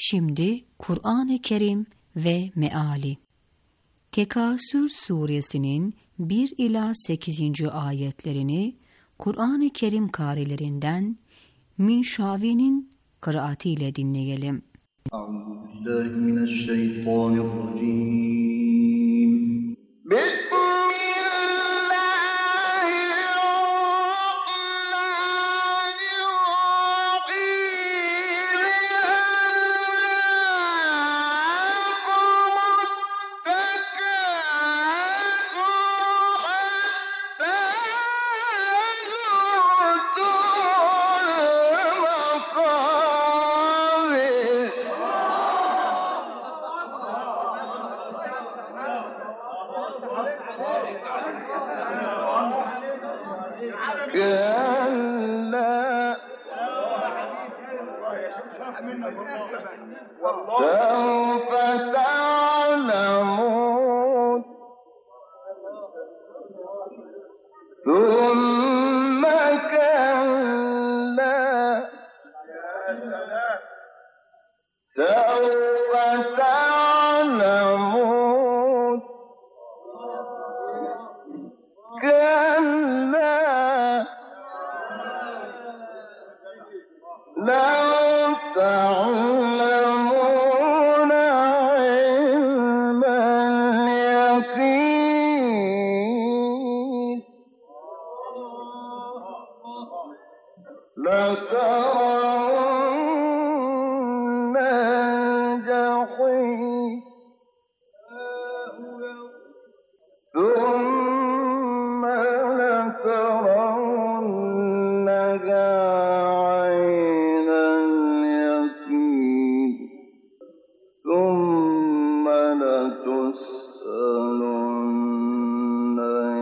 Şimdi Kur'an-ı Kerim ve meali. Tekasür suresinin 1 ila 8. ayetlerini Kur'an-ı Kerim karilerinden Minşavi'nin kıraatiyle dinleyelim. Euzubillahimineşşeytanirracim. سوف تعلمون ثم كلا سوف تعلمون كلا لو تعلمون علم اليقين لترون الجحيم ثم لترونها عين اليقين ثم لتسألن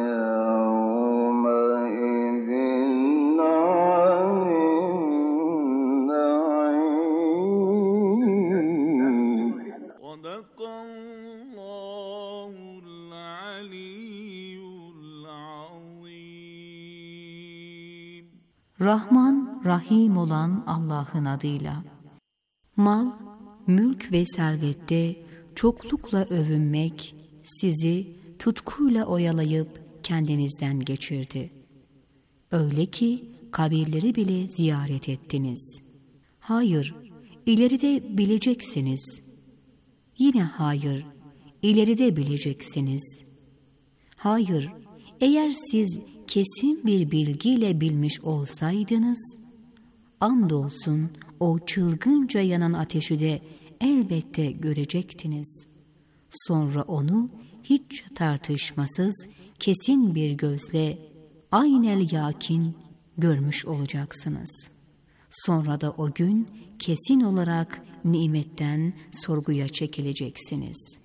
يومئذ عن النعيم. صدق الله العلي العظيم. Rahman, Rahim olan Allah'ın adıyla. Mal, mülk ve servette çoklukla övünmek sizi tutkuyla oyalayıp kendinizden geçirdi. Öyle ki kabirleri bile ziyaret ettiniz. Hayır, ileride bileceksiniz. Yine hayır, ileride bileceksiniz. Hayır, eğer siz kesin bir bilgiyle bilmiş olsaydınız, andolsun o çılgınca yanan ateşi de elbette görecektiniz. Sonra onu hiç tartışmasız, kesin bir gözle aynel yakin görmüş olacaksınız. Sonra da o gün kesin olarak nimetten sorguya çekileceksiniz.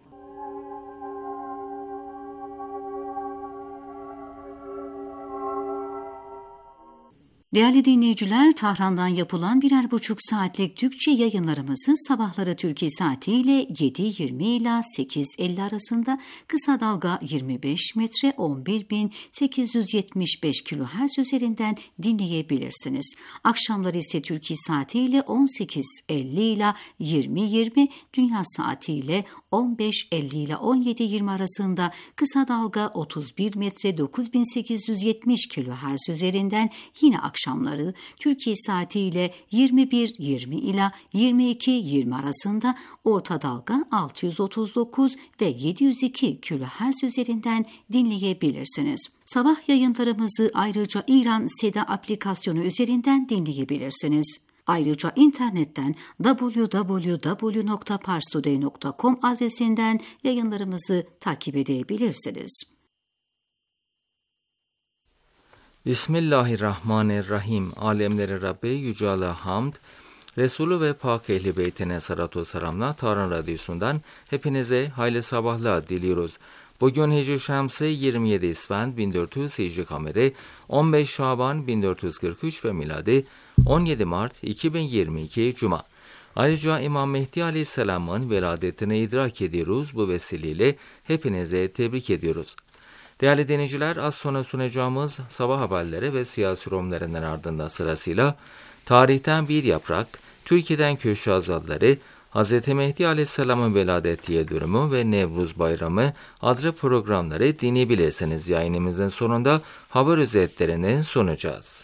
Değerli dinleyiciler, Tahran'dan yapılan 1,5 saatlik Türkçe yayınlarımızı sabahları Türkiye saatiyle 7.20 ila 8.50 arasında kısa dalga 25 metre 11.875 kHz üzerinden dinleyebilirsiniz. Akşamları ise Türkiye saatiyle 18.50 ila 20.20, Dünya saatiyle 15.50 ila 17.20 arasında kısa dalga 31 metre 9.870 kHz üzerinden yine akşamları Türkiye saatiyle 21.20 ila 22.20 arasında orta dalga 639 ve 702 kHz üzerinden dinleyebilirsiniz. Sabah yayınlarımızı ayrıca İran Seda aplikasyonu üzerinden dinleyebilirsiniz. Ayrıca internetten www.parstoday.com adresinden yayınlarımızı takip edebilirsiniz. Bismillahirrahmanirrahim. Alemleri Rabbi Yüce Allah'a hamd, Resulü ve Pak Ehli Beytine salatu selamla Tahran Radyosu'ndan hepinize hayırlı sabahlar diliyoruz. Bugün Hicri Şemsi 27 İsfand 1400 Hicri Kameri 15 Şaban 1443 ve miladi 17 Mart 2022 Cuma. Ayrıca İmam Mehdi Aleyhisselam'ın veladetini idrak ediyoruz. Bu vesileyle hepinize tebrik ediyoruz. Değerli dinleyiciler, az sonra sunacağımız sabah haberleri ve siyasi yorumlarından ardından sırasıyla tarihten bir yaprak, Türkiye'den köşe azadları, Hz. Mehdi Aleyhisselam'ın veladet yıldönümü ve Nevruz Bayramı adlı programları dinleyebilirsiniz. Yayınımızın sonunda haber özetlerini sunacağız.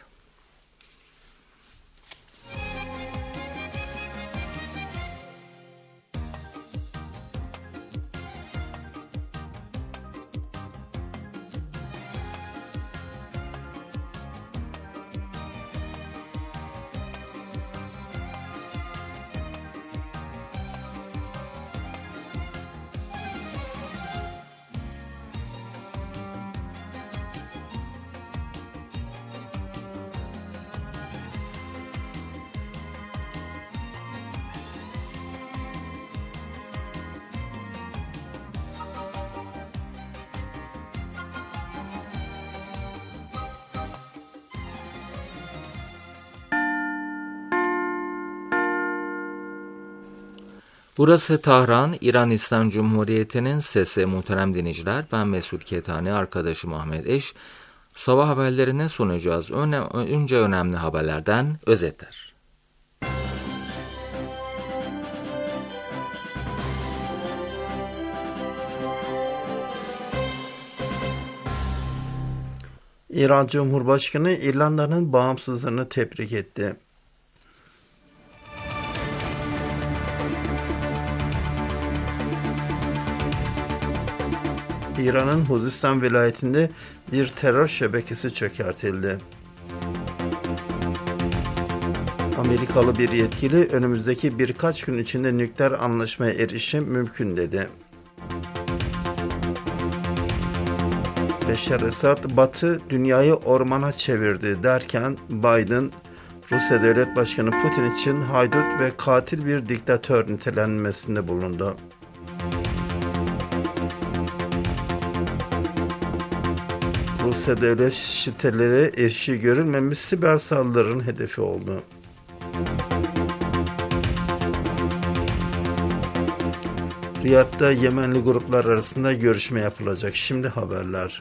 Burası Tahran, İran İslam Cumhuriyeti'nin sesi. Muhterem dinleyiciler, ben Mesut Ketani, arkadaşım Ahmet Eş. Sabah haberlerini sunacağız. Önce önemli haberlerden özetler. İran Cumhurbaşkanı İrlanda'nın bağımsızlığını tebrik etti. İran'ın Huzistan vilayetinde bir terör şebekesi çökertildi. Amerikalı bir yetkili önümüzdeki birkaç gün içinde nükleer anlaşmaya erişim mümkün dedi. Beşar Esad, Batı dünyayı ormana çevirdi derken Biden, Rusya Devlet Başkanı Putin için haydut ve katil bir diktatör nitelenmesinde bulundu. Rusya devlet siteleri eşi görülmemiş siber saldırıların hedefi oldu. Riyad'da Yemenli gruplar arasında görüşme yapılacak. Şimdi haberler.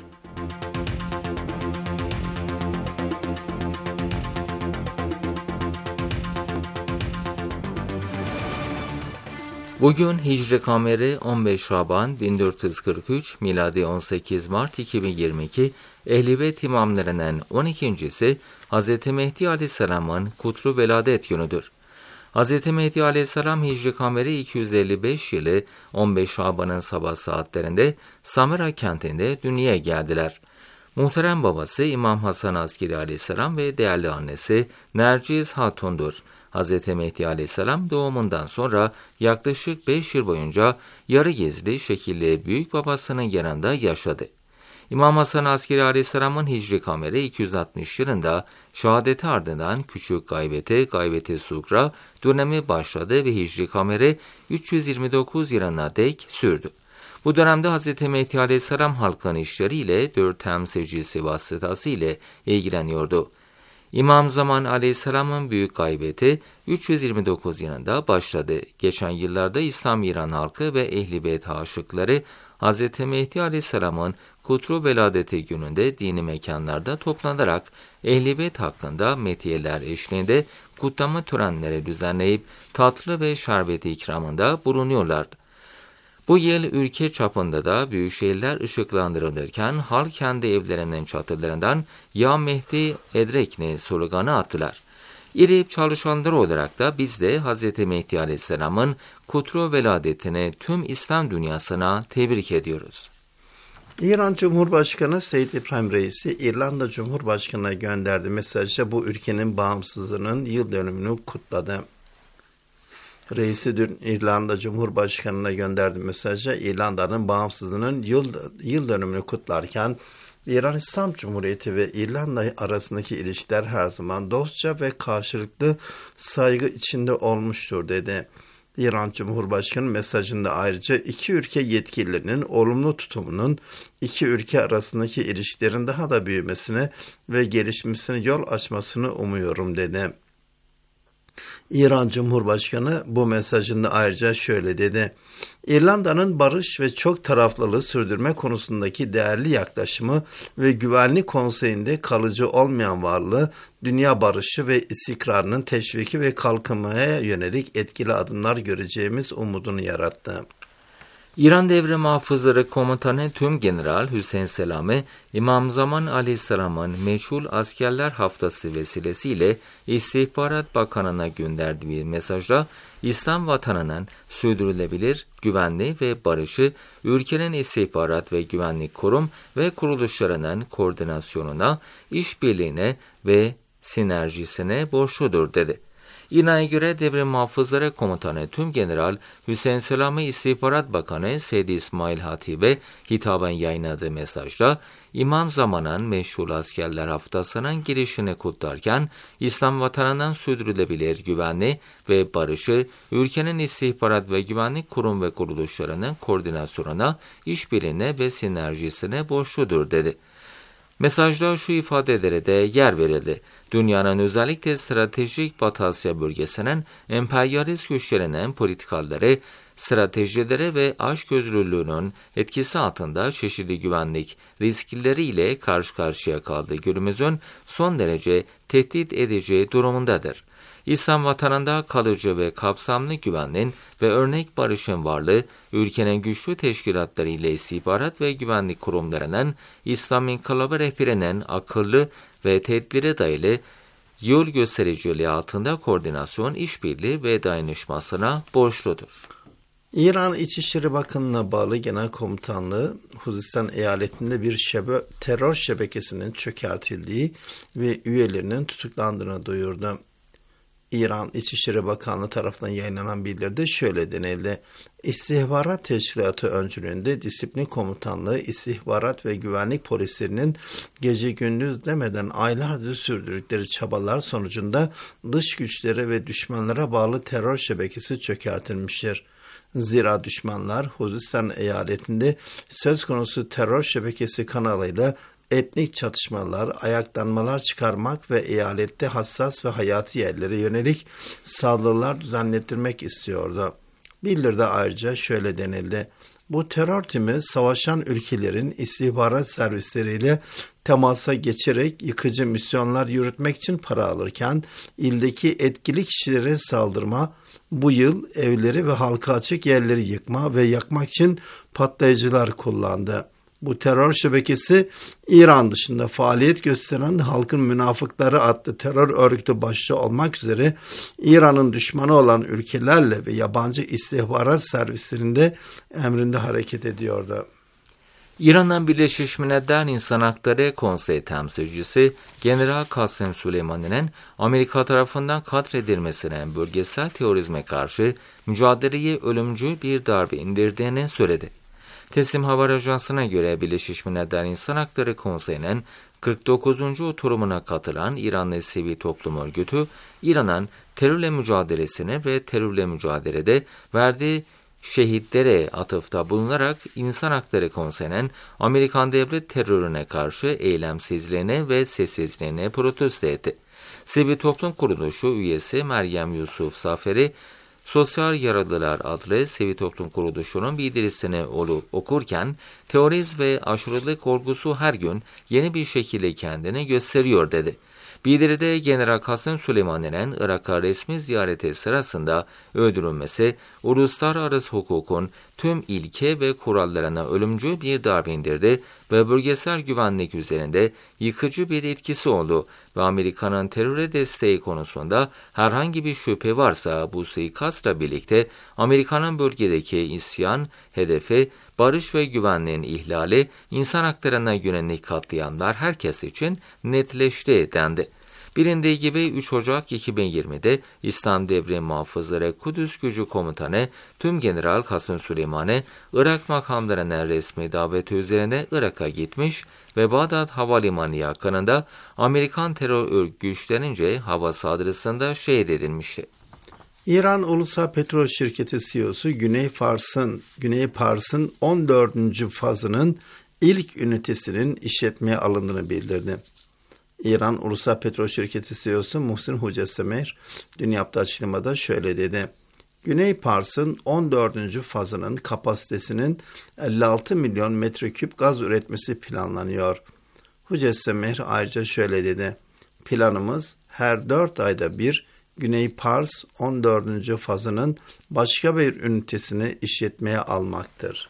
Bugün Hicri Kameri 15 Şaban 1443, miladi 18 Mart 2022, Ehl-i Beyt imamlarının 12.'si Hz. Mehdi Aleyhisselam'ın kutlu veladet günüdür. Hz. Mehdi Aleyhisselam Hicri Kameri 255 yılı 15 Şaban'ın sabah saatlerinde Samira kentinde dünyaya geldiler. Muhterem babası İmam Hasan Askeri Aleyhisselam ve değerli annesi Nerciz Hatun'dur. Hz. Mehdi Aleyhisselam doğumundan sonra yaklaşık 5 yıl boyunca yarı gizli şekilde büyük babasının yanında yaşadı. İmam Hasan Askeri Aleyhisselam'ın Hicri Kameri 260 yılında şehadeti ardından küçük gaybeti Sugra dönemi başladı ve Hicri Kameri 329 yılına dek sürdü. Bu dönemde Hz. Mehdi Aleyhisselam halkın işleriyle 4 temsilcisi vasıtasıyla ilgileniyordu. İmam Zaman Aleyhisselam'ın büyük gaybeti 329 yılında başladı. Geçen yıllarda İslam İran halkı ve Ehl-i Beyt aşıkları Hz. Mehdi Aleyhisselam'ın kutlu veladeti gününde dini mekanlarda toplanarak Ehl-i Beyt hakkında metiyeler eşliğinde kutlama törenleri düzenleyip tatlı ve şerbeti ikramında bulunuyorlardı. Bu yıl ülke çapında da büyük şehirler ışıklandırılırken halk kendi evlerinin çatılarından "Ya Mehdi Edrekni" sloganı attılar. İri çalışanlar olarak da biz de Hz. Mehdi Aleyhisselam'ın kutlu veladetini tüm İslam dünyasına tebrik ediyoruz. İran Cumhurbaşkanı Seyyid İbrahim Reisi, İrlanda Cumhurbaşkanı'na gönderdiği mesajda bu ülkenin bağımsızlığının yıl dönümünü kutladı. Reisi dün İrlanda Cumhurbaşkanı'na gönderdiği mesajda İrlanda'nın bağımsızlığının yıl dönümünü kutlarken İran İslam Cumhuriyeti ve İrlanda arasındaki ilişkiler her zaman dostça ve karşılıklı saygı içinde olmuştur dedi. İran Cumhurbaşkanı mesajında ayrıca iki ülke yetkililerinin olumlu tutumunun iki ülke arasındaki ilişkilerin daha da büyümesine ve gelişmesine yol açmasını umuyorum dedi. İran Cumhurbaşkanı bu mesajında ayrıca şöyle dedi. İrlanda'nın barış ve çok taraflılığı sürdürme konusundaki değerli yaklaşımı ve Güvenlik Konseyi'nde kalıcı olmayan varlığı, dünya barışı ve istikrarının teşviki ve kalkınmaya yönelik etkili adımlar göreceğimiz umudunu yarattı. İran Devrim Muhafızları Komutanı Tümgeneral Hüseyin Selami, İmam Zaman Aleyhisselam'ın meşhur Askerler Haftası vesilesiyle İstihbarat Bakanı'na gönderdiği mesajda, İslam vatanının sürdürülebilir, güvenli ve barışı, ülkenin istihbarat ve güvenlik kurum ve kuruluşlarının koordinasyonuna, işbirliğine ve sinerjisine borçludur dedi. İran'a göre Devrim Muhafızları Komutanı Tümgeneral Hüseyin Selami İstihbarat Bakanı Seydi İsmail Hatip'e hitaben yayınladığı mesajda, İmam Zaman'ın meşhur Askerler Haftası'nın girişini kutlarken, İslam vatanından sürdürülebilir güvenli ve barışı, ülkenin istihbarat ve güvenlik kurum ve kuruluşlarının koordinasyonuna, işbirliğine ve sinerjisine borçludur dedi. Mesajda şu ifadelere de yer verildi. Dünyanın özellikle stratejik Batı Asya bölgesinin emperyalist güçlerinin politikaları, stratejileri ve açgözlülüğünün etkisi altında çeşitli güvenlik riskleriyle karşı karşıya kaldığı günümüzün son derece tehdit edici durumundadır. İslam vatanında kalıcı ve kapsamlı güvenliğin ve örnek barışın varlığı, ülkenin güçlü teşkilatları ile istihbarat ve güvenlik kurumlarının İslam İnkılabı rehberinin akıllı ve tedbire dayalı yol göstericiliği altında koordinasyon, işbirliği ve dayanışmasına borçludur. İran İçişleri Bakanlığı'na bağlı Genel Komutanlığı, Huzistan eyaletinde bir terör şebekesinin çökertildiği ve üyelerinin tutuklandığını duyurdu. İran İçişleri Bakanlığı tarafından yayınlanan bildiride şöyle denildi. İstihbarat Teşkilatı öncülüğünde Disiplin Komutanlığı, İstihbarat ve Güvenlik Polislerinin gece gündüz demeden aylardır sürdürdükleri çabalar sonucunda dış güçlere ve düşmanlara bağlı terör şebekesi çökertilmiştir. Zira düşmanlar Huzistan eyaletinde söz konusu terör şebekesi kanalıyla etnik çatışmalar, ayaklanmalar çıkarmak ve eyalette hassas ve hayati yerlere yönelik saldırılar düzenlettirmek istiyordu. Bildiride ayrıca şöyle denildi. Bu terör timi savaşan ülkelerin istihbarat servisleriyle temasa geçerek yıkıcı misyonlar yürütmek için para alırken ildeki etkili kişilere saldırma, bu yıl evleri ve halka açık yerleri yıkma ve yakmak için patlayıcılar kullandı. Bu terör şebekesi İran dışında faaliyet gösteren Halkın Münafıkları adlı terör örgütü başta olmak üzere İran'ın düşmanı olan ülkelerle ve yabancı istihbarat servislerinde emrinde hareket ediyordu. İran'dan Birleşmiş Milletler İnsan Hakları Konseyi temsilcisi General Kasem Süleyman'ın Amerika tarafından katledilmesine bölgesel terörizme karşı mücadeleye ölümcül bir darbe indirdiğini söyledi. Teslim Haber Ajansı'na göre Birleşmiş Milletler İnsan Hakları Konseyi'nin 49. oturumuna katılan İranlı Sivil Toplum Örgütü, İran'ın terörle mücadelesine ve terörle mücadelede verdiği şehitlere atıfta bulunarak İnsan Hakları Konseyi'nin Amerikan devlet terörüne karşı eylemsizliğine ve sessizliğine protesto etti. Sivil Toplum Kuruluşu üyesi Meryem Yusuf Zaferi, Sosyal Yaralılar adlı Sivil Toplum Kuruluşu'nun bildirisini okurken, terörizm ve aşırılık olgusu her gün yeni bir şekilde kendini gösteriyor dedi. Bildiride General Kasem Süleyman'ın Irak'a resmi ziyareti sırasında öldürülmesi, uluslararası hukukun tüm ilke ve kurallarına ölümcül bir darbe indirdi ve bölgesel güvenlik üzerinde yıkıcı bir etkisi oldu ve Amerika'nın teröre desteği konusunda herhangi bir şüphe varsa bu suikastla birlikte Amerika'nın bölgedeki isyan hedefi, barış ve güvenliğin ihlali, insan haklarına yönelik katliamlar herkes için netleşti dendi. Bilindiği gibi 3 Ocak 2020'de İslam Devrim Muhafızları Kudüs Gücü Komutanı Tümgeneral Kasem Süleyman'ı Irak makamlarına resmi daveti üzerine Irak'a gitmiş ve Bağdat Havalimanı yakınında Amerikan terör güçlerince hava saldırısında şehit edilmişti. İran Ulusal Petrol Şirketi CEO'su Güney Pars'ın 14. fazının ilk ünitesinin işletmeye alındığını bildirdi. İran Ulusal Petrol Şirketi CEO'su Muhsin Hucesemer dün yaptığı açıklamada şöyle dedi. Güney Pars'ın 14. fazının kapasitesinin 56 milyon metreküp gaz üretmesi planlanıyor. Hucesemer ayrıca şöyle dedi. Planımız her 4 ayda bir Güney Pars 14. fazının başka bir ünitesini işletmeye almaktır.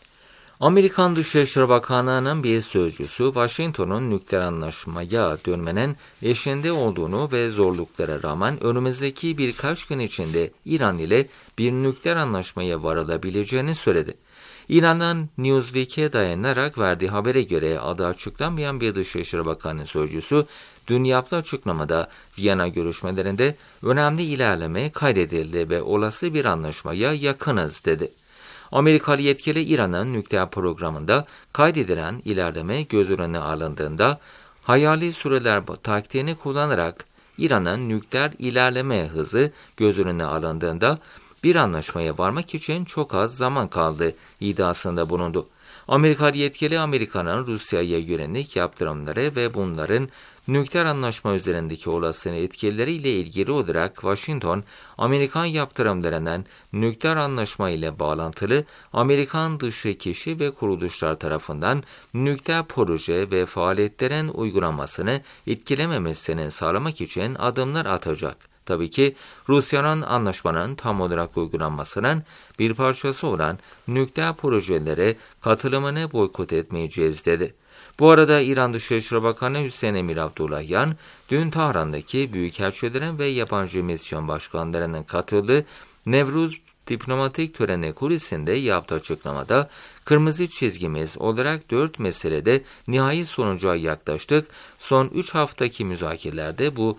Amerikan Dışişleri Bakanlığı'nın bir sözcüsü, Washington'un nükleer anlaşmaya dönmenin eşiğinde olduğunu ve zorluklara rağmen önümüzdeki birkaç gün içinde İran ile bir nükleer anlaşmaya varılabileceğini söyledi. İran'dan Newsweek'e dayanarak verdiği habere göre adı açıklanmayan bir Dışişleri Bakanı sözcüsü, dün yaptığı açıklamada Viyana görüşmelerinde önemli ilerleme kaydedildi ve olası bir anlaşmaya yakınız dedi. Amerikalı yetkili İran'ın nükleer programında kaydedilen ilerleme göz önüne alındığında hayali süreler taktiğini kullanarak İran'ın nükleer ilerleme hızı göz önüne alındığında bir anlaşmaya varmak için çok az zaman kaldı iddiasında bulundu. Amerikalı yetkili Amerika'nın Rusya'ya yönelik yaptırımları ve bunların nükleer anlaşma üzerindeki olası etkileriyle ilgili olarak Washington, Amerikan yaptırımlarından nükleer anlaşma ile bağlantılı Amerikan dışı kişi ve kuruluşlar tarafından nükleer proje ve faaliyetlerin uygulanmasını etkilememesini sağlamak için adımlar atacak. Tabii ki Rusya'nın anlaşmanın tam olarak uygulanmasının bir parçası olan nükleer projelere katılımını boykot etmeyeceğiz dedi. Bu arada İran Dışişleri Bakanı Hüseyin Emir Abdullahian, dün Tahran'daki büyükelçilerin ve yabancı misyon başkanlarının katıldığı Nevruz diplomatik töreni kulisinde yaptığı açıklamada, kırmızı çizgimiz olarak 4 meselede nihai sonuca yaklaştık. Son 3 haftaki müzakerelerde bu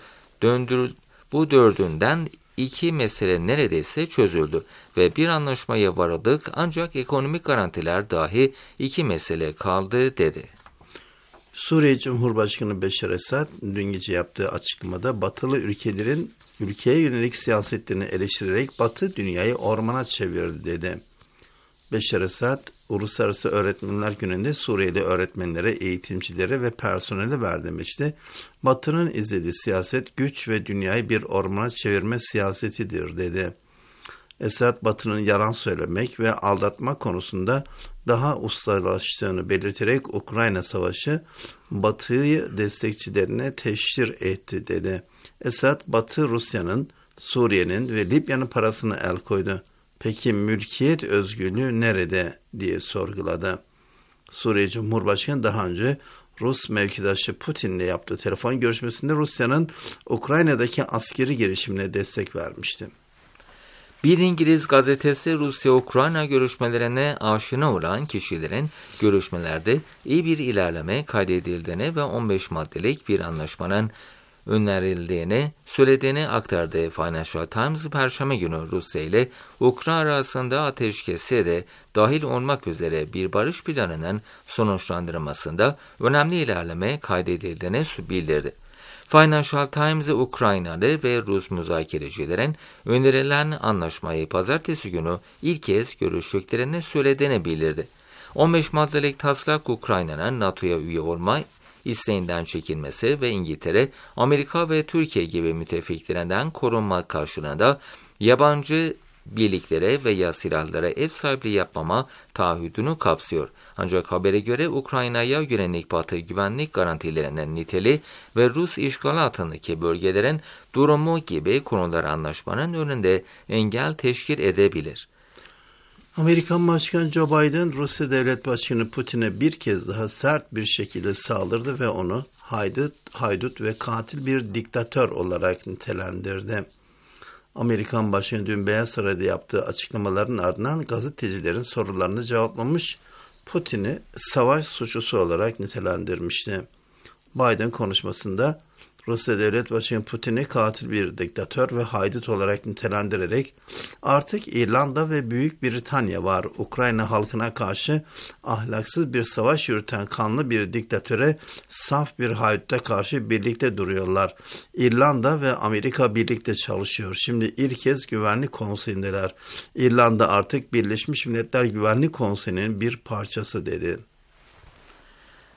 4'ünden 2 mesele neredeyse çözüldü ve bir anlaşmaya varıldık, ancak ekonomik garantiler dahi 2 mesele kaldı dedi. Suriye Cumhurbaşkanı Beşar Esad dün gece yaptığı açıklamada batılı ülkelerin ülkeye yönelik siyasetlerini eleştirerek Batı dünyayı ormana çevirdi dedi. Beşar Esad, Uluslararası Öğretmenler Günü'nde Suriyeli öğretmenlere, eğitimcilere ve personele verdiğimizde Batı'nın izlediği siyaset güç ve dünyayı bir ormana çevirme siyasetidir dedi. Esad, Batı'nın yalan söylemek ve aldatma konusunda daha ustalaştığını belirterek Ukrayna Savaşı Batı'yı destekçilerine teşhir etti dedi. Esad, Batı Rusya'nın, Suriye'nin ve Libya'nın parasını el koydu. Peki mülkiyet özgürlüğü nerede diye sorguladı. Suriye Cumhurbaşkanı daha önce Rus mevkidaşı Putin'le yaptığı telefon görüşmesinde Rusya'nın Ukrayna'daki askeri girişimine destek vermişti. Bir İngiliz gazetesi Rusya-Ukrayna görüşmelerine aşina olan kişilerin görüşmelerde iyi bir ilerleme kaydedildiğini ve 15 maddelik bir anlaşmanın önerildiğini söylediğini aktardı. Financial Times, Perşembe günü Rusya ile Ukrayna arasında ateşkese de dahil olmak üzere bir barış planının sonuçlandırılmasında önemli ilerleme kaydedildiğini bildirdi. Financial Times, Ukraynalı ve Rus müzakerecilerin önerilen anlaşmayı pazartesi günü ilk kez görüştüklerini söylediğini bildirdi. 15 maddelik taslak Ukrayna'nın NATO'ya üye olma isteğinden çekilmesi ve İngiltere, Amerika ve Türkiye gibi müttefiklerinden korunma karşılığında yabancı birliklere veya silahlara ev sahipliği yapmama taahhüdünü kapsıyor. Ancak habere göre Ukrayna'ya yönelik Batı güvenlik garantilerinin niteliği ve Rus işgali altındaki bölgelerin durumu gibi konular anlaşmanın önünde engel teşkil edebilir. Amerikan Başkanı Joe Biden, Rusya Devlet Başkanı Putin'e bir kez daha sert bir şekilde saldırdı ve onu haydut ve katil bir diktatör olarak nitelendirdi. Amerikan Başkanı dün Beyaz Saray'da yaptığı açıklamaların ardından gazetecilerin sorularını cevaplamış, Putin'i savaş suçlusu olarak nitelendirmişti. Biden konuşmasında Rusya Devlet Başkanı Putin'i katil bir diktatör ve haydut olarak nitelendirerek artık İrlanda ve Büyük Britanya var. Ukrayna halkına karşı ahlaksız bir savaş yürüten kanlı bir diktatöre saf bir hayduta karşı birlikte duruyorlar. İrlanda ve Amerika birlikte çalışıyor. Şimdi ilk kez Güvenlik Konseyi'ndeler. İrlanda artık Birleşmiş Milletler Güvenlik Konseyi'nin bir parçası dedi.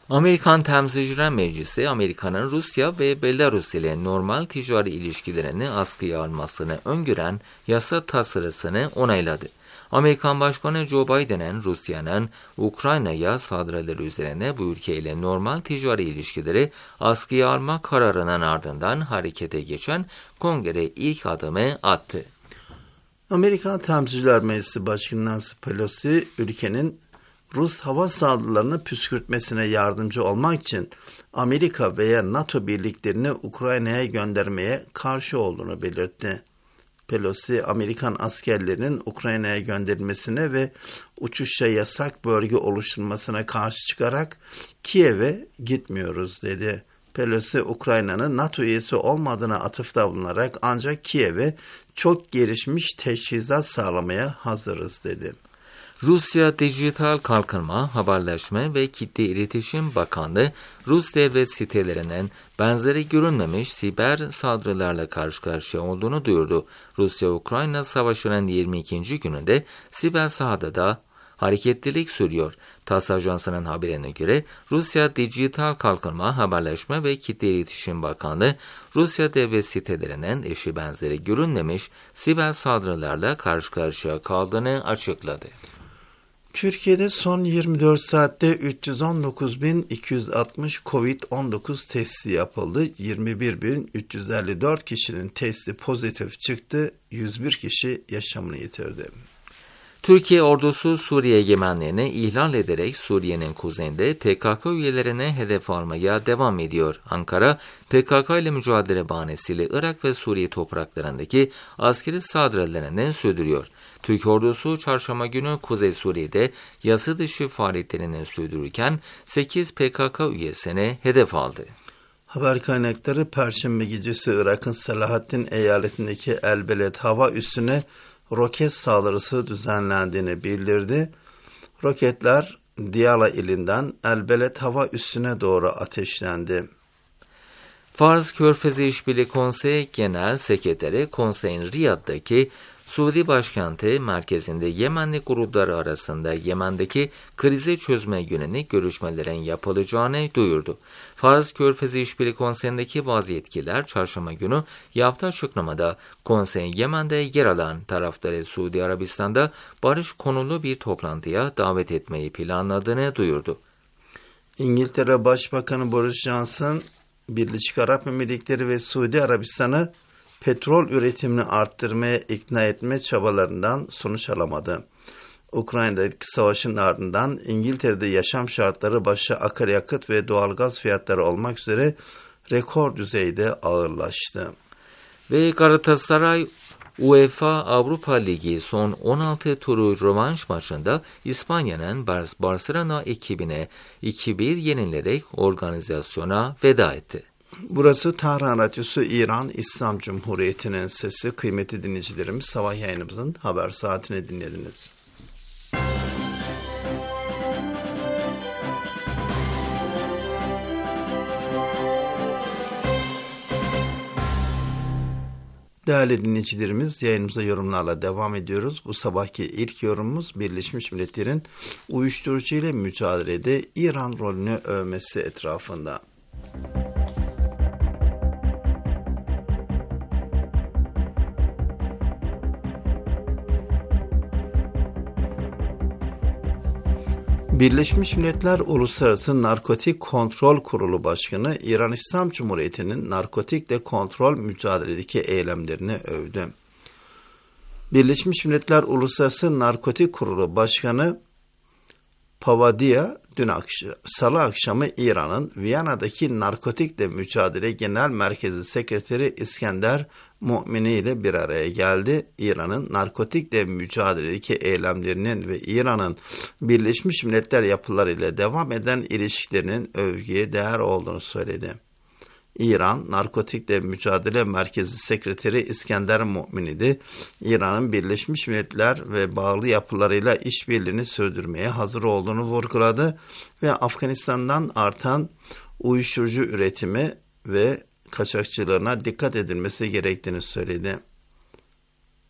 Amerikan Temsilciler Meclisi, Amerika'nın Rusya ve Belarus ile normal ticari ilişkilerini askıya almasını öngören yasa tasarısını onayladı. Amerikan Başkanı Joe Biden'ın Rusya'nın Ukrayna'ya saldırıları üzerine bu ülkeyle normal ticari ilişkileri askıya alma kararının ardından harekete geçen kongre ilk adımı attı. Amerikan Temsilciler Meclisi Başkanı Nancy Pelosi, ülkenin Rus hava saldırılarını püskürtmesine yardımcı olmak için Amerika veya NATO birliklerini Ukrayna'ya göndermeye karşı olduğunu belirtti. Pelosi, Amerikan askerlerinin Ukrayna'ya gönderilmesine ve uçuşa yasak bölge oluşturulmasına karşı çıkarak Kiev'e gitmiyoruz dedi. Pelosi, Ukrayna'nın NATO üyesi olmadığına atıfta bulunarak ancak Kiev'e çok gelişmiş teçhizat sağlamaya hazırız dedi. Rusya Dijital Kalkınma, Haberleşme ve Kitle İletişim Bakanlığı, Rus devlet sitelerinin benzeri görünmemiş siber saldırılarla karşı karşıya olduğunu duyurdu. Rusya-Ukrayna Savaşı'nın 22. gününde siber sahada da hareketlilik sürüyor. TASS Ajansı'nın haberine göre Rusya Dijital Kalkınma, Haberleşme ve Kitle İletişim Bakanlığı, Rusya devlet sitelerinin eşi benzeri görünmemiş siber saldırılarla karşı karşıya kaldığını açıkladı. Türkiye'de son 24 saatte 319.260 COVID-19 testi yapıldı. 21.354 kişinin testi pozitif çıktı. 101 kişi yaşamını yitirdi. Türkiye ordusu Suriye egemenliğini ihlal ederek Suriye'nin kuzeyinde PKK üyelerine hedef almaya devam ediyor. Ankara, PKK ile mücadele bahanesiyle Irak ve Suriye topraklarındaki askeri saldırılarını sürdürüyor. Türk ordusu çarşamba günü Kuzey Suriye'de yasa dışı faaliyetlerini sürdürürken 8 PKK üyesini hedef aldı. Haber kaynakları Perşembe gecesi Irak'ın Selahattin eyaletindeki Elbeled hava üssüne roket saldırısı düzenlendiğini bildirdi. Roketler Diyala ilinden Elbeled hava üssüne doğru ateşlendi. Fars Körfezi İşbirliği Konseyi Genel Sekreteri Konseyin Riyad'daki Suudi başkenti merkezinde Yemenli grupları arasında Yemen'deki krizi çözme yönelik görüşmelerin yapılacağını duyurdu. Fars Körfezi İşbirliği Konseyi'ndeki bazı yetkililer çarşamba günü yaptığı açıklamada konseyin Yemen'de yer alan tarafları Suudi Arabistan'da barış konulu bir toplantıya davet etmeyi planladığını duyurdu. İngiltere Başbakanı Boris Johnson, Birleşik Arap Emirlikleri ve Suudi Arabistan'ı petrol üretimini arttırmaya ikna etme çabalarından sonuç alamadı. Ukrayna'daki savaşın ardından İngiltere'de yaşam şartları başta akaryakıt ve doğalgaz fiyatları olmak üzere rekor düzeyde ağırlaştı. Ve Galatasaray UEFA Avrupa Ligi son 16 turu rövanş maçında İspanya'nın Barcelona ekibine 2-1 yenilerek organizasyona veda etti. Burası Tahran Radyosu İran İslam Cumhuriyeti'nin sesi. Kıymetli dinleyicilerimiz, sabah yayınımızın haber saatini dinlediniz. Değerli dinleyicilerimiz, yayınımıza yorumlarla devam ediyoruz. Bu sabahki ilk yorumumuz Birleşmiş Milletler'in uyuşturucu ile mücadelede İran rolünü övmesi etrafında. Birleşmiş Milletler Uluslararası Narkotik Kontrol Kurulu Başkanı İran İslam Cumhuriyeti'nin narkotikle kontrol mücadeledeki eylemlerini övdü. Birleşmiş Milletler Uluslararası Narkotik Kurulu Başkanı Pavadia dün Salı akşamı İran'ın Viyana'daki Narkotikle Mücadele Genel Merkezi Sekreteri İskender Mu'mini ile bir araya geldi. İran'ın narkotikle mücadeledeki eylemlerinin ve İran'ın Birleşmiş Milletler yapılarıyla devam eden ilişkilerinin övgüye değer olduğunu söyledi. İran Narkotikle Mücadele Merkezi Sekreteri İskender Mu'mini de İran'ın Birleşmiş Milletler ve bağlı yapılarıyla işbirliğini sürdürmeye hazır olduğunu vurguladı ve Afganistan'dan artan uyuşturucu üretimi ve kaçakçılığına dikkat edilmesi gerektiğini söyledi.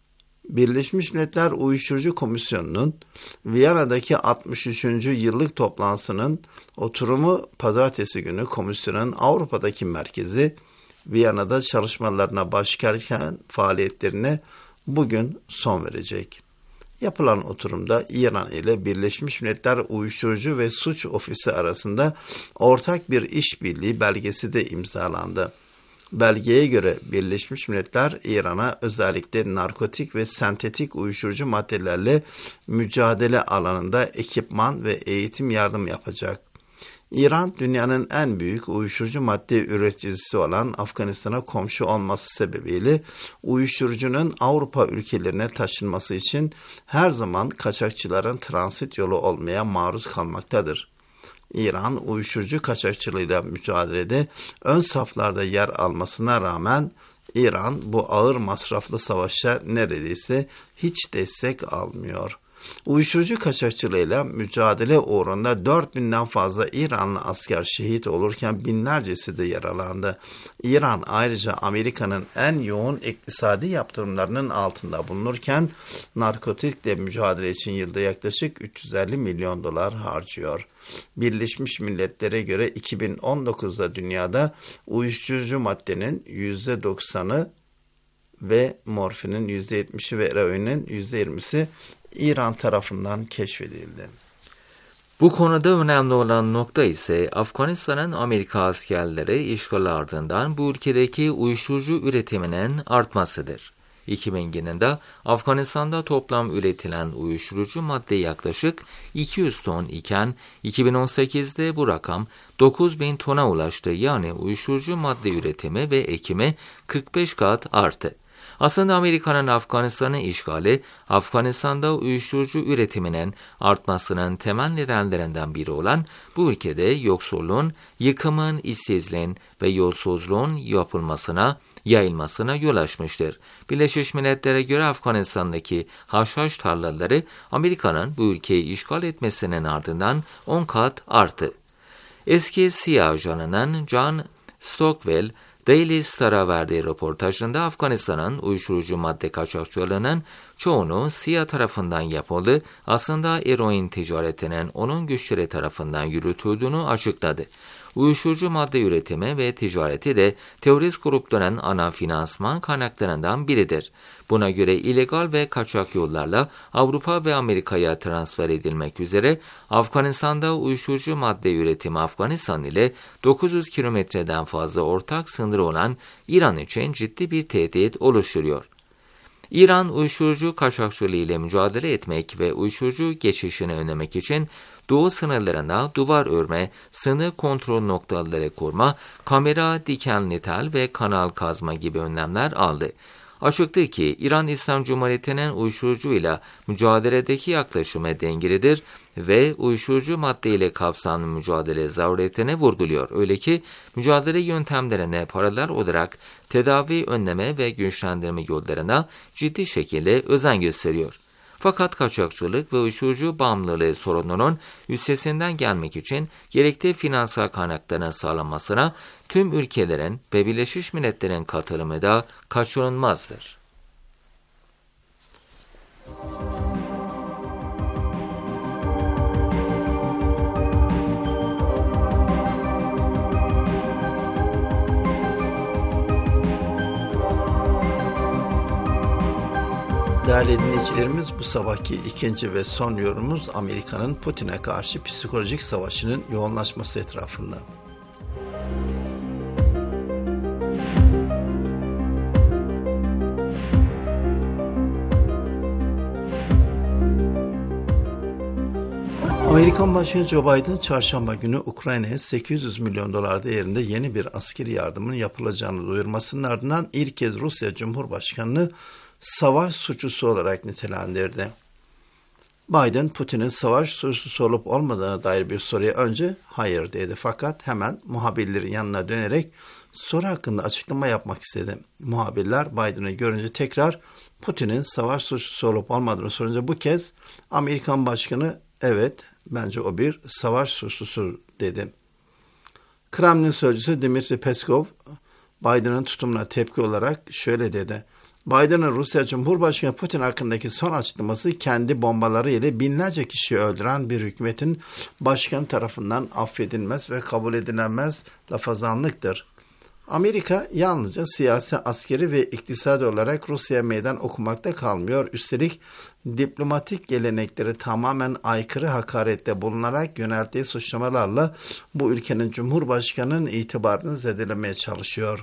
Birleşmiş Milletler Uyuşturucu Komisyonu'nun Viyana'daki 63. yıllık toplantısının oturumu pazartesi günü komisyonun Avrupa'daki merkezi Viyana'da çalışmalarına başlarken faaliyetlerine bugün son verecek. Yapılan oturumda İran ile Birleşmiş Milletler Uyuşturucu ve Suç Ofisi arasında ortak bir işbirliği belgesi de imzalandı. Belgeye göre Birleşmiş Milletler İran'a özellikle narkotik ve sentetik uyuşturucu maddelerle mücadele alanında ekipman ve eğitim yardım yapacak. İran, dünyanın en büyük uyuşturucu madde üreticisi olan Afganistan'a komşu olması sebebiyle uyuşturucunun Avrupa ülkelerine taşınması için her zaman kaçakçıların transit yolu olmaya maruz kalmaktadır. İran, uyuşturucu kaçakçılığıyla mücadelede ön saflarda yer almasına rağmen İran bu ağır masraflı savaşa neredeyse hiç destek almıyor. Uyuşturucu kaçakçılığıyla mücadele uğrunda 4000'den fazla İranlı asker şehit olurken binlercesi de yaralandı. İran ayrıca Amerika'nın en yoğun iktisadi yaptırımlarının altında bulunurken narkotikle mücadele için yılda yaklaşık 350 milyon dolar harcıyor. Birleşmiş Milletler'e göre 2019'da dünyada uyuşturucu maddenin %90'ı ve morfinin %70'i ve eroinin %20'si İran tarafından keşfedildi. Bu konuda önemli olan nokta ise Afganistan'ın Amerika askerleri işgal ardından bu ülkedeki uyuşturucu üretiminin artmasıdır. 2000 yılında Afganistan'da toplam üretilen uyuşturucu madde yaklaşık 200 ton iken 2018'de bu rakam 9000 tona ulaştı. Yani uyuşturucu madde üretimi ve ekimi 45 kat arttı. Aslında Amerika'nın Afganistan'ı işgali, Afganistan'da uyuşturucu üretiminin artmasının temel nedenlerinden biri olan bu ülkede yoksulluğun, yıkımın, işsizliğin ve yolsuzluğun yayılmasına yol açmıştır. Birleşmiş Milletler'e göre Afganistan'daki haşhaş tarlaları Amerika'nın bu ülkeyi işgal etmesinin ardından 10 kat arttı. Eski CIA ajanının John Stockwell, Daily Star'a verdiği röportajında Afganistan'ın uyuşturucu madde kaçakçılığının çoğunu CIA tarafından yapıldı, aslında eroin ticaretinin onun güçleri tarafından yürütüldüğünü açıkladı. Uyuşturucu madde üretimi ve ticareti de terörist grupların ana finansman kaynaklarından biridir. Buna göre illegal ve kaçak yollarla Avrupa ve Amerika'ya transfer edilmek üzere Afganistan'da uyuşturucu madde üretimi Afganistan ile 900 kilometreden fazla ortak sınırı olan İran için ciddi bir tehdit oluşturuyor. İran, uyuşturucu kaçakçılığı ile mücadele etmek ve uyuşturucu geçişini önlemek için doğu sınırlarına duvar örme, sınır kontrol noktaları kurma, kamera, dikenli tel ve kanal kazma gibi önlemler aldı. Açıktır ki İran İslam Cumhuriyeti'nin uyuşturucuyla mücadeledeki yaklaşımı dengelidir ve uyuşturucu madde ile kapsamlı mücadele zaruriyetini vurguluyor. Öyle ki mücadele yöntemlerine paralel olarak tedavi, önleme ve güçlendirme yollarına ciddi şekilde özen gösteriyor. Fakat kaçakçılık ve uyuşturucu bağımlılığı sorununun üstesinden gelmek için gerekli finansal kaynakların sağlanmasına tüm ülkelerin ve Birleşmiş Milletler'in katılımı da kaçınılmazdır. Değerli dinleyicilerimiz, bu sabahki ikinci ve son yorumumuz Amerika'nın Putin'e karşı psikolojik savaşının yoğunlaşması etrafında. Amerikan Başkanı Joe Biden, çarşamba günü Ukrayna'ya 800 milyon dolar değerinde yeni bir askeri yardımın yapılacağını duyurmasının ardından ilk kez Rusya Cumhurbaşkanı'nı savaş suçlusu olarak nitelendirdi. Biden, Putin'in savaş suçlusu olup olmadığına dair bir soruya önce hayır dedi. Fakat hemen muhabirlerin yanına dönerek soru hakkında açıklama yapmak istedi. Muhabirler Biden'ı görünce tekrar Putin'in savaş suçlusu olup olmadığını sorunca bu kez Amerikan Başkanı evet bence o bir savaş suçlusu dedi. Kremlin sözcüsü Dmitri Peskov, Biden'ın tutumuna tepki olarak şöyle dedi. Biden'ın Rusya Cumhurbaşkanı Putin hakkındaki son açıklaması kendi bombaları ile binlerce kişiyi öldüren bir hükümetin başkanı tarafından affedilmez ve kabul edilemez lafazanlıktır. Amerika yalnızca siyasi, askeri ve iktisadi olarak Rusya'ya meydan okumakta kalmıyor. Üstelik diplomatik gelenekleri tamamen aykırı hakarette bulunarak yönelttiği suçlamalarla bu ülkenin Cumhurbaşkanı'nın itibarını zedelemeye çalışıyor.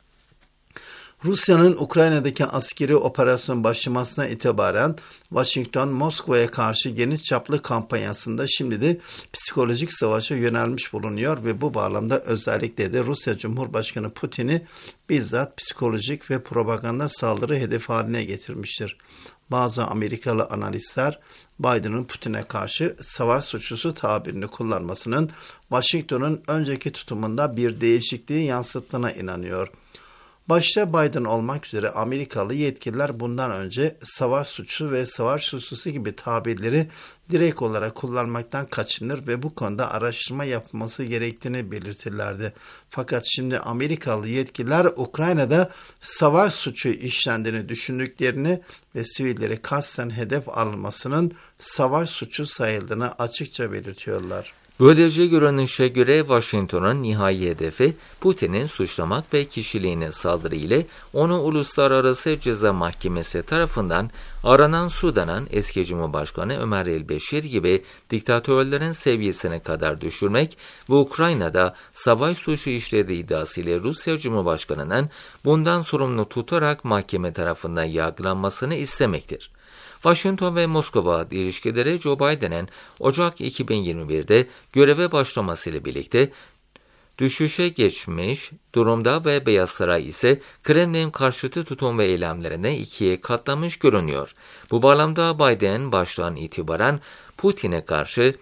Rusya'nın Ukrayna'daki askeri operasyon başlamasına itibaren Washington, Moskova'ya karşı geniş çaplı kampanyasında şimdi de psikolojik savaşa yönelmiş bulunuyor ve bu bağlamda özellikle de Rusya Cumhurbaşkanı Putin'i bizzat psikolojik ve propaganda saldırı hedefi haline getirmiştir. Bazı Amerikalı analistler Biden'ın Putin'e karşı savaş suçlusu tabirini kullanmasının Washington'un önceki tutumunda bir değişikliği yansıttığına inanıyor. Başta Biden olmak üzere Amerikalı yetkililer bundan önce savaş suçlusu ve savaş suçlusu gibi tabirleri direkt olarak kullanmaktan kaçınır ve bu konuda araştırma yapılması gerektiğini belirtirlerdi. Fakat şimdi Amerikalı yetkililer Ukrayna'da savaş suçu işlendiğini düşündüklerini ve sivilleri kasten hedef alınmasının savaş suçu sayıldığını açıkça belirtiyorlar. Böylece görünüşe göre Washington'un nihai hedefi Putin'i suçlamak ve kişiliğine saldırı ile onu Uluslararası Ceza Mahkemesi tarafından aranan Sudan'ın eski Cumhurbaşkanı Ömer el-Beşir gibi diktatörlerin seviyesine kadar düşürmek ve Ukrayna'da savaş suçu işlediği iddiasıyla Rusya Cumhurbaşkanı'nın bundan sorumlu tutarak mahkeme tarafından yargılanmasını istemektir. Washington ve Moskova ilişkileri Joe Biden'ın Ocak 2021'de göreve başlamasıyla birlikte düşüşe geçmiş durumda ve Beyaz Saray ise Kremlin karşıtı tutum ve eylemlerine ikiye katlamış görünüyor. Bu bağlamda Biden baştan itibaren Putin'e karşı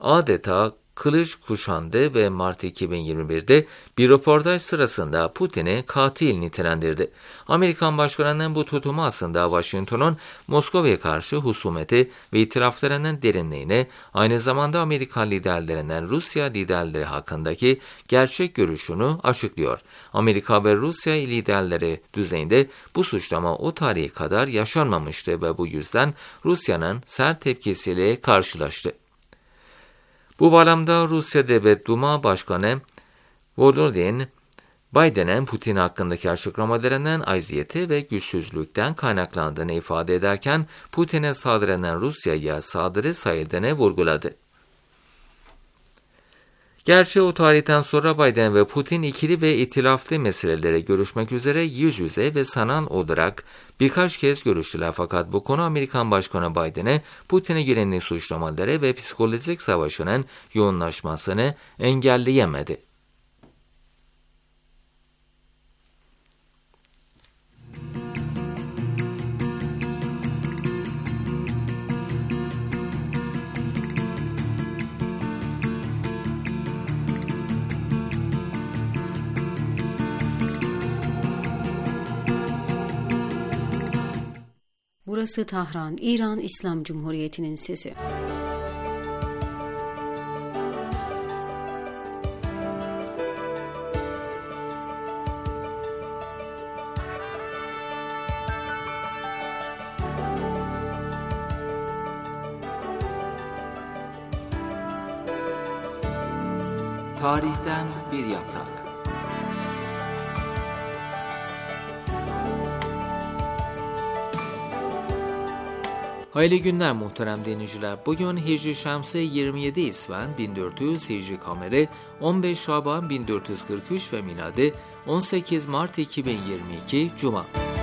adeta kılıç kuşandı ve Mart 2021'de bir röportaj sırasında Putin'i katil nitelendirdi. Amerikan başkanının bu tutumu aslında Washington'un Moskova'ya karşı husumeti ve itiraflarının derinliğine, aynı zamanda Amerikan liderlerinden Rusya liderleri hakkındaki gerçek görüşünü açıklıyor. Amerika ve Rusya liderleri düzeyinde bu suçlama o tarihe kadar yaşanmamıştı ve bu yüzden Rusya'nın sert tepkisiyle karşılaştı. Bu bağlamda Rusya Devlet Duma Başkanı Volodymyr Biden'ın Putin hakkındaki açıklamalarının acziyeti ve güçsüzlükten kaynaklandığını ifade ederken Putin'e saldıran Rusya'ya saldırı sayıldığını vurguladı. Gerçi o tarihten sonra Biden ve Putin ikili ve itilaflı meselelere görüşmek üzere yüz yüze ve sanal olarak birkaç kez görüştüler, fakat bu konu Amerikan Başkanı Biden'e Putin'e yönelik suçlamaları ve psikolojik savaşının yoğunlaşmasını engelleyemedi. Burası Tahran, İran İslam Cumhuriyeti'nin sesi. Tarihten bir yaprak. Hayırlı günler muhterem dinleyiciler. Bugün Hicri Şemsi 27 İsven 1400, Hicri Kameri 15 Şaban 1443 ve miladi 18 Mart 2022 Cuma.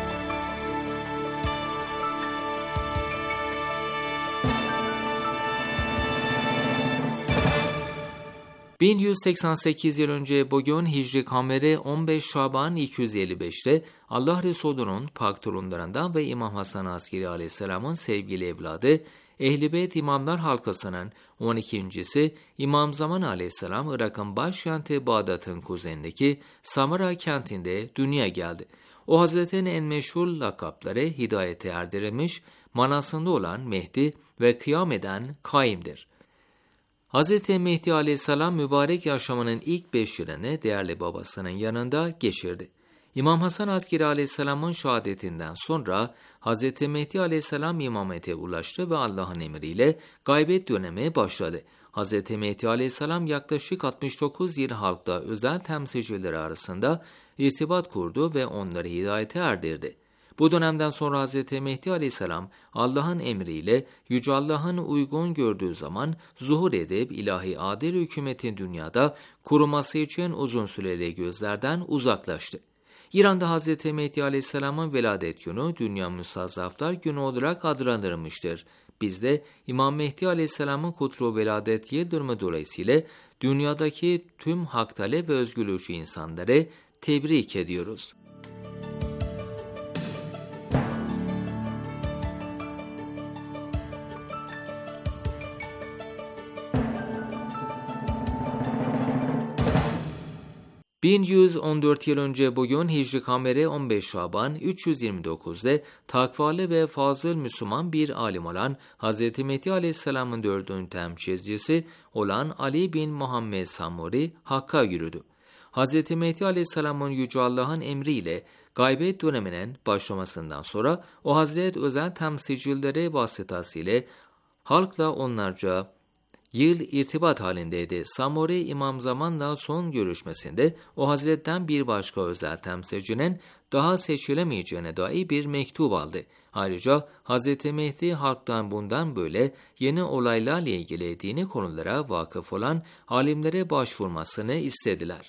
...1188 yıl önce bugün Hicri Kameri 15 Şaban 255'te Allah Resulü'nün pak torunlarından ve İmam Hasan Askeri Aleyhisselam'ın sevgili evladı Ehl-i Beyt İmamlar Halkası'nın 12.'si İmam Zaman Aleyhisselam Irak'ın başkenti Bağdat'ın kuzeyindeki Samara kentinde dünyaya geldi. O Hazretinin en meşhur lakapları hidayete erdirilmiş, manasında olan Mehdi ve kıyam eden Kaim'dir. Hz. Mehdi Aleyhisselam mübarek yaşamının ilk 5 yılını değerli babasının yanında geçirdi. İmam Hasan Askeri Aleyhisselam'ın şehadetinden sonra Hz. Mehdi Aleyhisselam imamete ulaştı ve Allah'ın emriyle gaybet dönemi başladı. Hz. Mehdi Aleyhisselam yaklaşık 69 yıl halkla özel temsilcileri arasında irtibat kurdu ve onları hidayete erdirdi. Bu dönemden sonra Hz. Mehdi Aleyhisselam Allah'ın emriyle Yüce Allah'ın uygun gördüğü zaman zuhur edip ilahi adil hükümetin dünyada kuruması için uzun süreli gözlerden uzaklaştı. İran'da Hz. Mehdi Aleyhisselam'ın veladet günü Dünya Müstazzaflar Günü olarak adlandırılmıştır. Biz de İmam Mehdi Aleyhisselam'ın kutlu veladet yıl dönümü dolayısıyla dünyadaki tüm hak talep ve özgürlükçü insanları tebrik ediyoruz. ...1114 yıl önce bugün Hicri Kameri 15 Şaban 329'da takvalı ve fazıl Müslüman bir alim olan Hz. Mehdi Aleyhisselam'ın 4. temsilcisi olan Ali bin Muhammed Samuri Hakk'a yürüdü. Hz. Mehdi Aleyhisselam'ın Yüce Allah'ın emriyle gaybet döneminin başlamasından sonra o Hazret özel temsilcileri vasıtasıyla halkla onlarca yıl irtibat halindeydi. Samuri İmam Zaman'la son görüşmesinde o Hazret'ten bir başka özel temsilcinin daha seçilemeyeceğine dair bir mektup aldı. Ayrıca Hz. Mehdi halktan bundan böyle yeni olaylarla ilgili dini konulara vakıf olan alimlere başvurmasını istediler.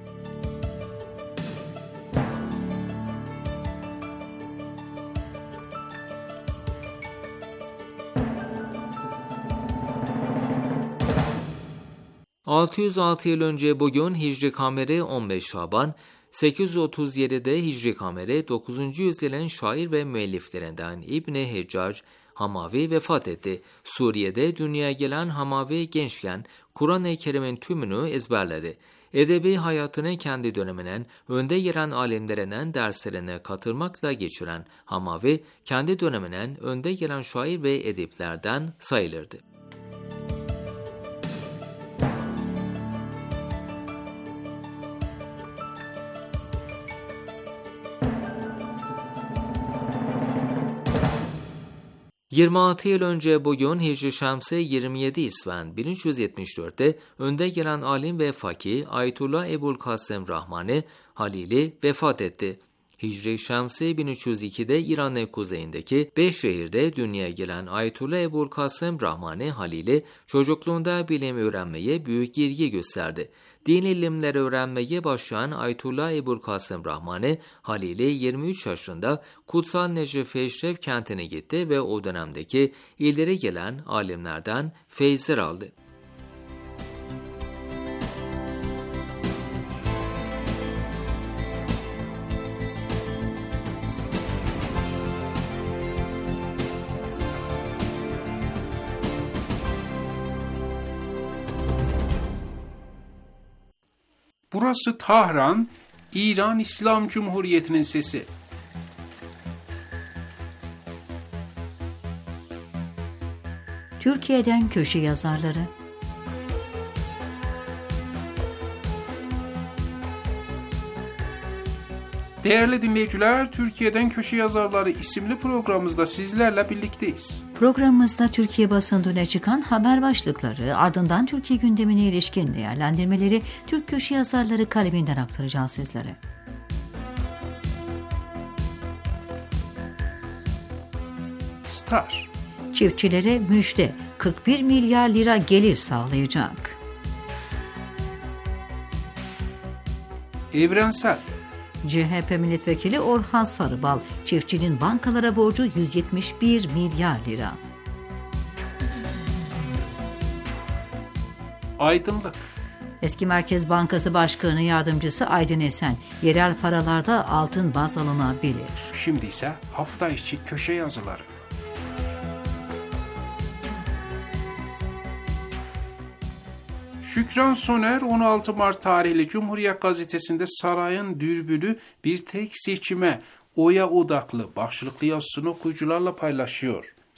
...606 yıl önce bugün Hicri Kameri 15 Şaban, 837'de Hicri Kameri 9. yüzyılın şair ve müelliflerinden İbn-i Heccac Hamavi vefat etti. Suriye'de dünyaya gelen Hamavi gençken Kur'an-ı Kerim'in tümünü ezberledi. Edebi hayatını kendi döneminin önde gelen alimlerinden derslerine katılmakla geçiren Hamavi, kendi döneminin önde gelen şair ve ediplerden sayılırdı. ...26 yıl önce bugün Hicri Şemsi 27 İsven 1374'te önde gelen alim ve fakih Ayetullah Ebu'l-Kasım Rahmani Halili vefat etti. Hicri Şemsi 1302'de İran'ın kuzeyindeki 5 şehirde dünyaya gelen Ayetullah Ebu'l-Kasım Rahmani Halili çocukluğunda bilim öğrenmeye büyük ilgi gösterdi. Din ilimleri öğrenmeye başlayan Ayetullah Ebu'l-Kasım Rahmani Halili 23 yaşında Kutsal Necef Eşref kentine gitti ve o dönemdeki ileri gelen alimlerden feyizler aldı. Burası Tahran, İran İslam Cumhuriyeti'nin sesi. Türkiye'den köşe yazarları. Değerli dinleyiciler, Türkiye'den Köşe Yazarları isimli programımızda sizlerle birlikteyiz. Programımızda Türkiye basında öne çıkan haber başlıkları, ardından Türkiye gündemine ilişkin değerlendirmeleri Türk köşe yazarları kaleminden aktaracağız sizlere. Star. Çiftçilere müjde, 41 milyar lira gelir sağlayacak. Evrensel. CHP Milletvekili Orhan Sarıbal, çiftçinin bankalara borcu 171 milyar lira. Aydınlık. Eski Merkez Bankası Başkanı Yardımcısı Aydın Esen, yerel paralarda altın baz alınabilir. Şimdi ise hafta içi köşe yazıları. Şükran Soner 16 Mart tarihli Cumhuriyet Gazetesi'nde sarayın dürbülü bir tek seçime, oya odaklı başlıklı yazısını okuyucularla paylaşıyor.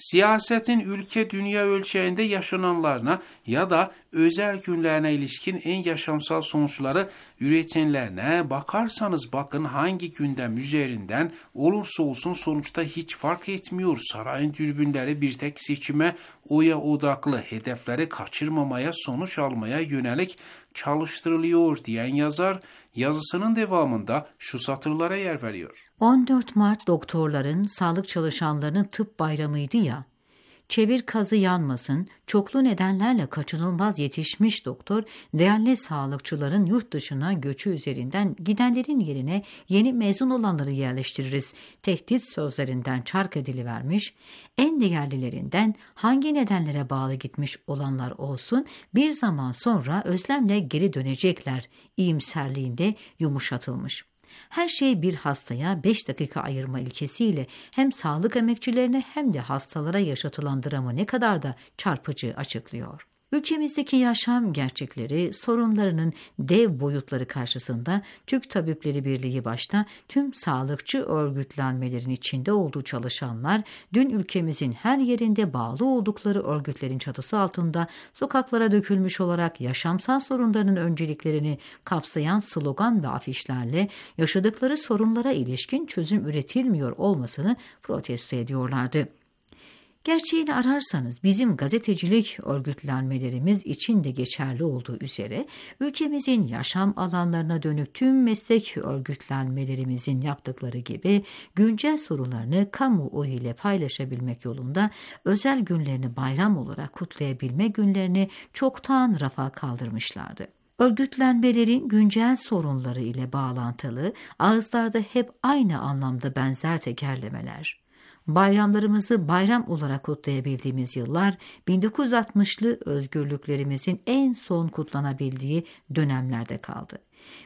siyasetin ülke dünya ölçeğinde yaşananlarına ya da özel günlerine ilişkin en yaşamsal sonuçları üretenlerine bakarsanız bakın hangi gündem üzerinden olursa olsun sonuçta hiç fark etmiyor. Sarayın dürbünleri bir tek seçime, oya odaklı hedefleri kaçırmamaya, sonuç almaya yönelik çalıştırılıyor diyen yazar yazısının devamında şu satırlara yer veriyor. 14 Mart doktorların, sağlık çalışanlarının tıp bayramıydı ya. Çevir kazı yanmasın, çoklu nedenlerle kaçınılmaz yetişmiş doktor, değerli sağlıkçıların yurt dışına göçü üzerinden gidenlerin yerine yeni mezun olanları yerleştiririz. Tehdit sözlerinden çark edilivermiş, en değerlilerinden hangi nedenlere bağlı gitmiş olanlar olsun bir zaman sonra özlemle geri dönecekler. İyimserliğinde yumuşatılmış. Her şey bir hastaya 5 dakika ayırma ilkesiyle hem sağlık emekçilerine hem de hastalara yaşatılan dramı ne kadar da çarpıcı açıklıyor. Ülkemizdeki yaşam gerçekleri, sorunlarının dev boyutları karşısında Türk Tabipleri Birliği başta tüm sağlıkçı örgütlenmelerin içinde olduğu çalışanlar, dün ülkemizin her yerinde bağlı oldukları örgütlerin çatısı altında sokaklara dökülmüş olarak yaşamsal sorunlarının önceliklerini kapsayan slogan ve afişlerle yaşadıkları sorunlara ilişkin çözüm üretilmiyor olmasını protesto ediyorlardı. Gerçeğini ararsanız bizim gazetecilik örgütlenmelerimiz için de geçerli olduğu üzere ülkemizin yaşam alanlarına dönük tüm meslek örgütlenmelerimizin yaptıkları gibi güncel sorunlarını kamuoyu ile paylaşabilmek yolunda özel günlerini bayram olarak kutlayabilme günlerini çoktan rafa kaldırmışlardı. Örgütlenmelerin güncel sorunları ile bağlantılı, ağızlarda hep aynı anlamda benzer tekerlemeler. Bayramlarımızı bayram olarak kutlayabildiğimiz yıllar 1960'lı özgürlüklerimizin en son kutlanabildiği dönemlerde kaldı.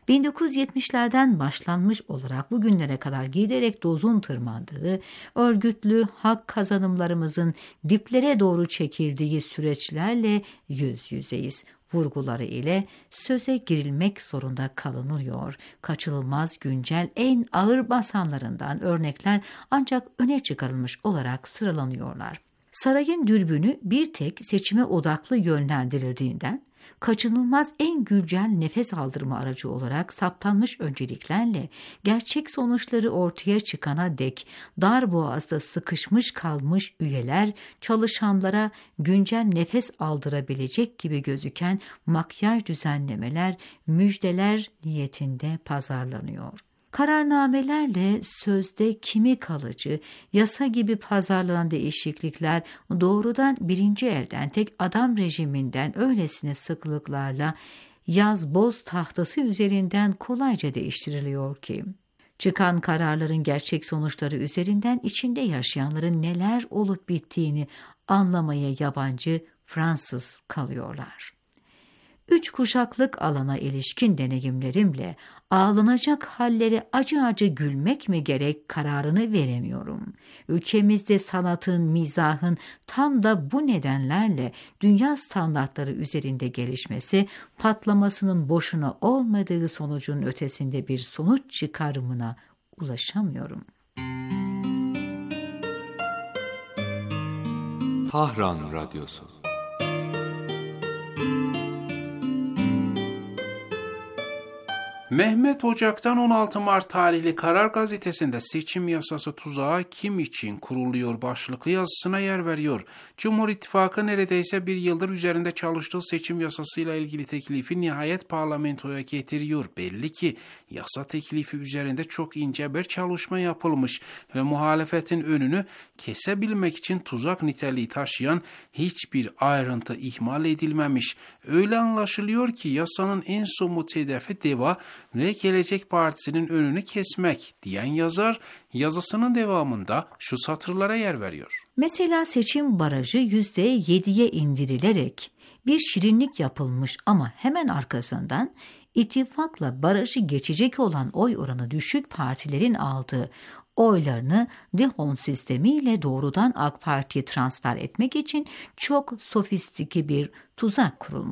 1970'lerden başlanmış olarak bugünlere kadar giderek dozun tırmandığı, örgütlü hak kazanımlarımızın diplere doğru çekildiği süreçlerle yüz yüzeyiz. Vurguları ile söze girilmek zorunda kalınıyor. Kaçınılmaz güncel en ağır basanlarından örnekler ancak öne çıkarılmış olarak sıralanıyorlar. Sarayın dürbünü bir tek seçime odaklı yönlendirildiğinden, kaçınılmaz en güncel nefes aldırma aracı olarak saptanmış önceliklerle gerçek sonuçları ortaya çıkana dek dar boğazda sıkışmış kalmış üyeler çalışanlara güncel nefes aldırabilecek gibi gözüken makyaj düzenlemeler, müjdeler niyetinde pazarlanıyor. Kararnamelerle sözde kimi kalıcı, yasa gibi pazarlanan değişiklikler doğrudan birinci elden tek adam rejiminden öylesine sıklıklarla yaz boz tahtası üzerinden kolayca değiştiriliyor ki, çıkan kararların gerçek sonuçları üzerinden içinde yaşayanların neler olup bittiğini anlamaya yabancı Fransız kalıyorlar. 3 kuşaklık alana ilişkin deneyimlerimle ağlanacak halleri acı acı gülmek mi gerek kararını veremiyorum. Ülkemizde sanatın, mizahın tam da bu nedenlerle dünya standartları üzerinde gelişmesi, patlamasının boşuna olmadığı sonucun ötesinde bir sonuç çıkarımına ulaşamıyorum. Tahran Radyosu. Mehmet Ocak'tan 16 Mart tarihli Karar Gazetesi'nde seçim yasası tuzağı kim için kuruluyor başlıklı yazısına yer veriyor. Cumhur İttifakı neredeyse bir yıldır üzerinde çalıştığı seçim yasasıyla ilgili teklifi nihayet parlamentoya getiriyor. Belli ki yasa teklifi üzerinde çok ince bir çalışma yapılmış ve muhalefetin önünü kesebilmek için tuzak niteliği taşıyan hiçbir ayrıntı ihmal edilmemiş. Öyle anlaşılıyor ki yasanın en somut hedefi DEVA ve Gelecek Partisi'nin önünü kesmek diyen yazar yazısının devamında şu satırlara yer veriyor. Mesela seçim barajı %7'ye indirilerek bir şirinlik yapılmış ama hemen arkasından ittifakla barajı geçecek olan oy oranı düşük partilerin aldığı oylarını Dehon sistemiyle doğrudan AK Parti'ye transfer etmek için çok sofistike bir tuzak kurulmuş.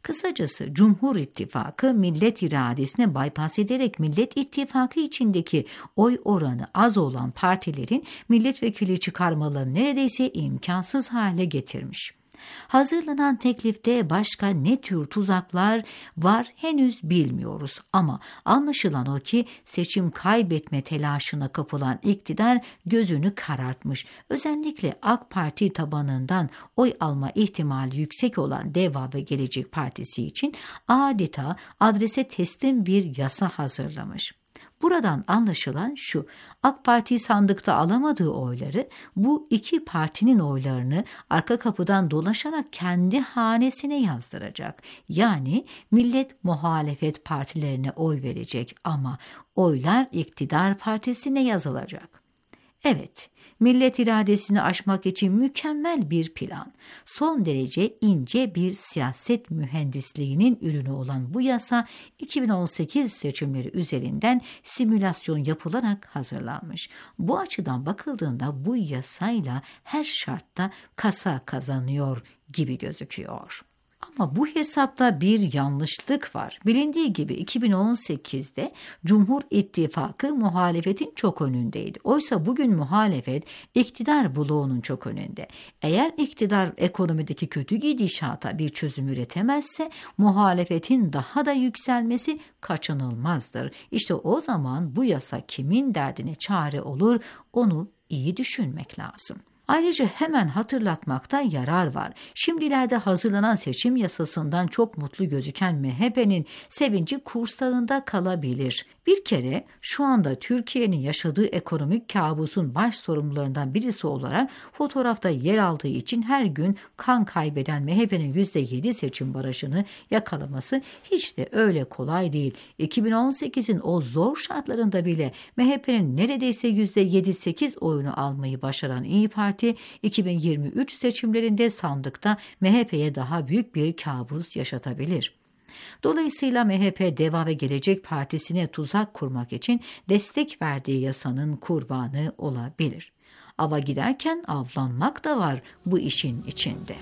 Kısacası Cumhur İttifakı millet iradesine bypass ederek Millet İttifakı içindeki oy oranı az olan partilerin milletvekili çıkarmalarını neredeyse imkansız hale getirmiş. Hazırlanan teklifte başka ne tür tuzaklar var henüz bilmiyoruz ama anlaşılan o ki seçim kaybetme telaşına kapılan iktidar gözünü karartmış. Özellikle AK Parti tabanından oy alma ihtimali yüksek olan DEVA ve Gelecek Partisi için adeta adrese teslim bir yasa hazırlamış. Buradan anlaşılan şu: AK Parti sandıkta alamadığı oyları bu iki partinin oylarını arka kapıdan dolaşarak kendi hanesine yazdıracak. Yani millet muhalefet partilerine oy verecek ama oylar iktidar partisine yazılacak. Evet, millet iradesini aşmak için mükemmel bir plan. Son derece ince bir siyaset mühendisliğinin ürünü olan bu yasa 2018 seçimleri üzerinden simülasyon yapılarak hazırlanmış. Bu açıdan bakıldığında bu yasayla her şartta kasa kazanıyor gibi gözüküyor. Ama bu hesapta bir yanlışlık var. Bilindiği gibi 2018'de Cumhur İttifakı muhalefetin çok önündeydi. Oysa bugün muhalefet iktidar bloğunun çok önünde. Eğer iktidar ekonomideki kötü gidişata bir çözüm üretemezse muhalefetin daha da yükselmesi kaçınılmazdır. İşte o zaman bu yasa kimin derdine çare olur onu iyi düşünmek lazım. Ayrıca hemen hatırlatmakta yarar var. Şimdilerde hazırlanan seçim yasasından çok mutlu gözüken MHP'nin sevinci kursağında kalabilir. Bir kere şu anda Türkiye'nin yaşadığı ekonomik kabusun baş sorumlularından birisi olarak fotoğrafta yer aldığı için her gün kan kaybeden MHP'nin %7 seçim barajını yakalaması hiç de öyle kolay değil. 2018'in o zor şartlarında bile MHP'nin neredeyse %7-8 oyunu almayı başaran İYİ Parti 2023 seçimlerinde sandıkta MHP'ye daha büyük bir kabus yaşatabilir. Dolayısıyla MHP, DEVA ve Gelecek Partisi'ne tuzak kurmak için destek verdiği yasanın kurbanı olabilir. Ava giderken avlanmak da var bu işin içinde.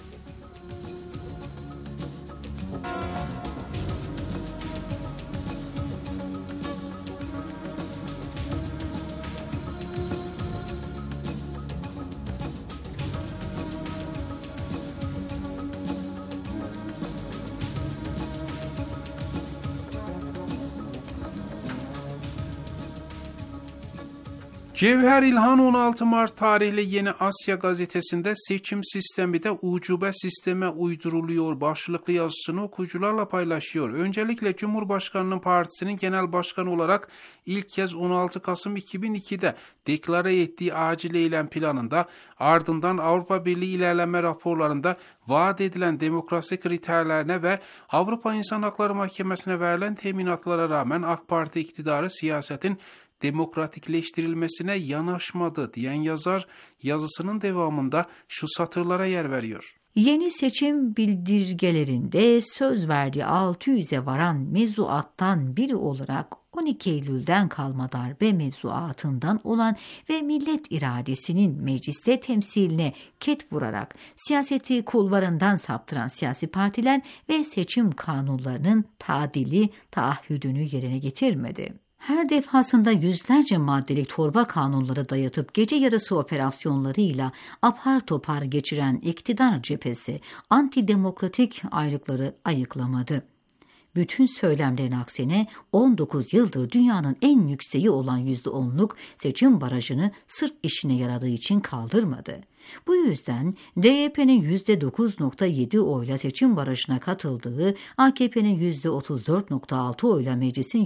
Cevher İlhan 16 Mart tarihli Yeni Asya gazetesinde seçim sistemi de ucube sisteme uyduruluyor başlıklı yazısını okuyucularla paylaşıyor. Öncelikle Cumhurbaşkanı'nın partisinin genel başkanı olarak ilk kez 16 Kasım 2002'de deklare ettiği acil eylem planında, ardından Avrupa Birliği ilerleme raporlarında vaat edilen demokrasi kriterlerine ve Avrupa İnsan Hakları Mahkemesi'ne verilen teminatlara rağmen AK Parti iktidarı siyasetin demokratikleştirilmesine yanaşmadı diyen yazar yazısının devamında şu satırlara yer veriyor. Yeni seçim bildirgelerinde söz verdiği 600'e varan mevzuattan biri olarak 12 Eylül'den kalma darbe mevzuatından olan ve millet iradesinin mecliste temsiline ket vurarak siyaseti kulvarından saptıran siyasi partiler ve seçim kanunlarının tadili taahhüdünü yerine getirmedi. Her defasında yüzlerce maddelik torba kanunları dayatıp gece yarısı operasyonlarıyla apar topar geçiren iktidar cephesi antidemokratik ayrıkları ayıklamadı. Bütün söylemlerin aksine 19 yıldır dünyanın en yükseği olan %10'luk seçim barajını sırf işine yaradığı için kaldırmadı. Bu yüzden DYP'nin %9.7 oyla seçim barajına katıldığı, AKP'nin %34.6 oyla meclisin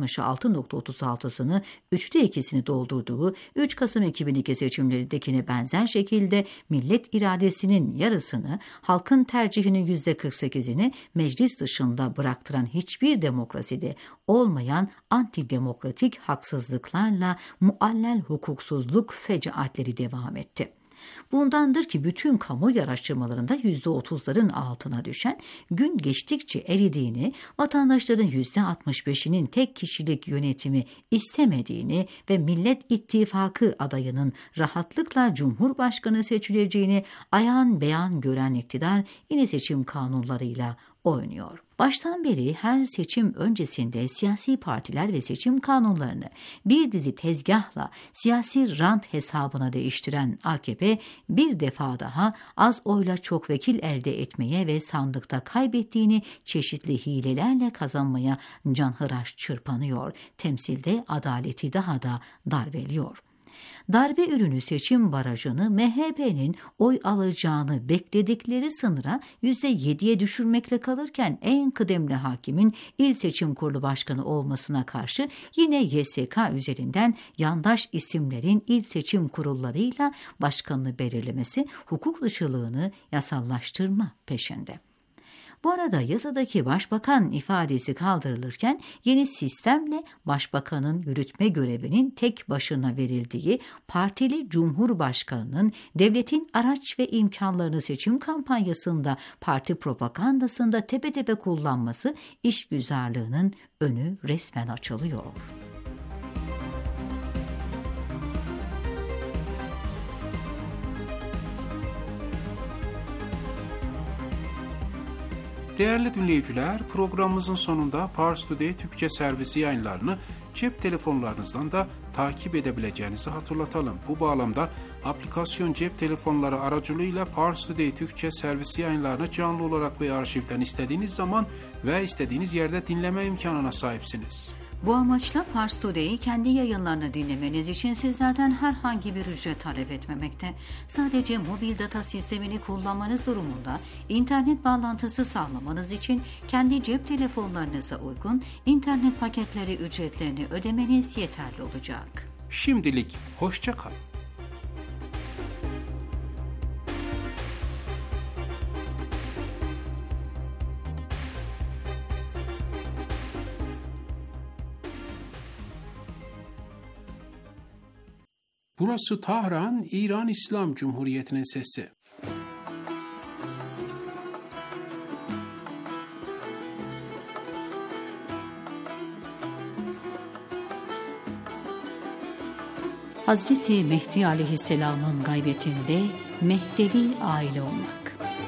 %66.36'sını 3'te 2'sini doldurduğu 3 Kasım 2002 seçimlerindekine benzer şekilde millet iradesinin yarısını, halkın tercihinin %48'ini meclis dışında bıraktıran hiçbir demokraside olmayan antidemokratik haksızlıklarla muallel hukuksuzluk fecaatleri devam etti. Bundandır ki bütün kamuoyu araştırmalarında %30'ların altına düşen, gün geçtikçe eridiğini, vatandaşların %65'inin tek kişilik yönetimi istemediğini ve Millet İttifakı adayının rahatlıkla Cumhurbaşkanı seçileceğini ayan beyan gören iktidar yine seçim kanunlarıyla oynuyor. Baştan beri her seçim öncesinde siyasi partiler ve seçim kanunlarını bir dizi tezgahla siyasi rant hesabına değiştiren AKP bir defa daha az oyla çok vekil elde etmeye ve sandıkta kaybettiğini çeşitli hilelerle kazanmaya canhıraş çırpanıyor. Temsilde adaleti daha da darbeliyor. Darbe ürünü seçim barajını MHP'nin oy alacağını bekledikleri sınıra %7'ye düşürmekle kalırken en kıdemli hakimin İl Seçim Kurulu Başkanı olmasına karşı yine YSK üzerinden yandaş isimlerin il seçim kurullarıyla başkanını belirlemesi hukuk dışılığını yasallaştırma peşinde. Bu arada yasadaki başbakan ifadesi kaldırılırken yeni sistemle başbakanın yürütme görevinin tek başına verildiği partili cumhurbaşkanının devletin araç ve imkanlarını seçim kampanyasında parti propagandasında tepe kullanması işgüzarlığının önü resmen açılıyor. Değerli dinleyiciler, programımızın sonunda Pars Today Türkçe servisi yayınlarını cep telefonlarınızdan da takip edebileceğinizi hatırlatalım. Bu bağlamda aplikasyon cep telefonları aracılığıyla Pars Today Türkçe servisi yayınlarını canlı olarak ve arşivden istediğiniz zaman ve istediğiniz yerde dinleme imkanına sahipsiniz. Bu amaçla Pars Today'i kendi yayınlarını dinlemeniz için sizlerden herhangi bir ücret talep etmemekte. Sadece mobil data sistemini kullanmanız durumunda internet bağlantısı sağlamanız için kendi cep telefonlarınıza uygun internet paketleri ücretlerini ödemeniz yeterli olacak. Şimdilik hoşça kalın. Burası Tahran, İran İslam Cumhuriyeti'nin sesi. Hazreti Mehdi Aleyhisselam'ın gaybetinde Mehdevi aile olmak.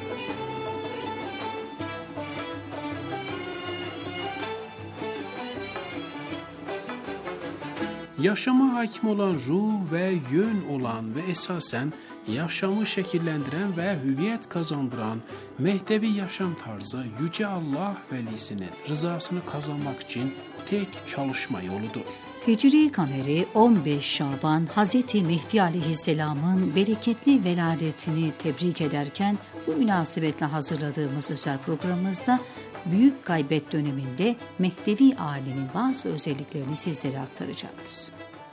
Yaşama hakim olan ruh ve yön olan ve esasen yaşamı şekillendiren ve hüviyet kazandıran Mehdevi yaşam tarzı Yüce Allah velisinin rızasını kazanmak için tek çalışma yoludur. Hicri kameri 15 Şaban Hazreti Mehdi Aleyhisselam'ın bereketli veladetini tebrik ederken bu münasebetle hazırladığımız özel programımızda Büyük Gaybet döneminde Mehdevi ailenin bazı özelliklerini sizlere aktaracağız.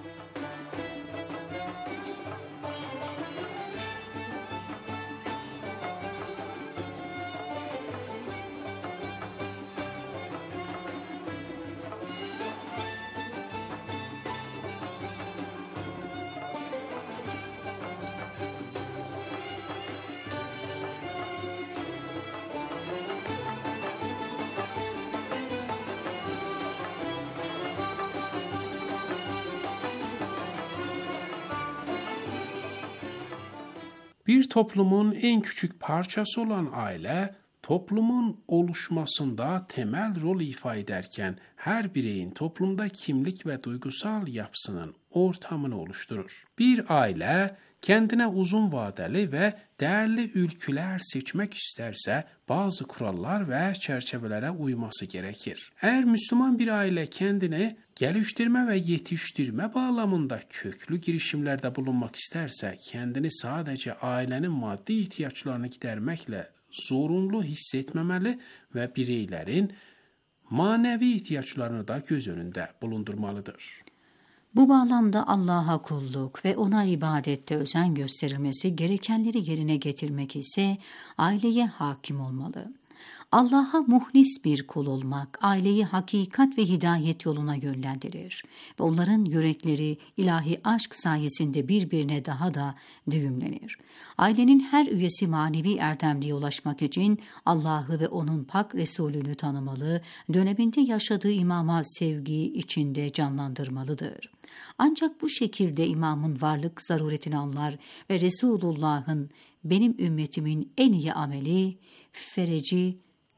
Bir toplumun en küçük parçası olan aile, toplumun oluşmasında temel rol ifade ederken her bireyin toplumda kimlik ve duygusal yapısının ortamını oluşturur. Bir aile kendine uzun vadeli ve değerli ülküler seçmek isterse bazı kurallar ve çerçevelere uyması gerekir. Eğer Müslüman bir aile kendini geliştirme ve yetiştirme bağlamında köklü girişimlerde bulunmak isterse kendini sadece ailenin maddi ihtiyaçlarını gidermekle zorunlu hissetmemeli ve bireylerin manevi ihtiyaçlarını da göz önünde bulundurmalıdır. Bu bağlamda Allah'a kulluk ve ona ibadette özen gösterilmesi gerekenleri yerine getirmek ise aileye hakim olmalı. Allah'a muhlis bir kul olmak, aileyi hakikat ve hidayet yoluna yönlendirir ve onların yürekleri ilahi aşk sayesinde birbirine daha da düğümlenir. Ailenin her üyesi manevi erdemliğe ulaşmak için Allah'ı ve onun pak Resulünü tanımalı, döneminde yaşadığı imama sevgiyi içinde canlandırmalıdır. Ancak bu şekilde imamın varlık zaruretini anlar ve Resulullah'ın benim ümmetimin en iyi ameli, fereci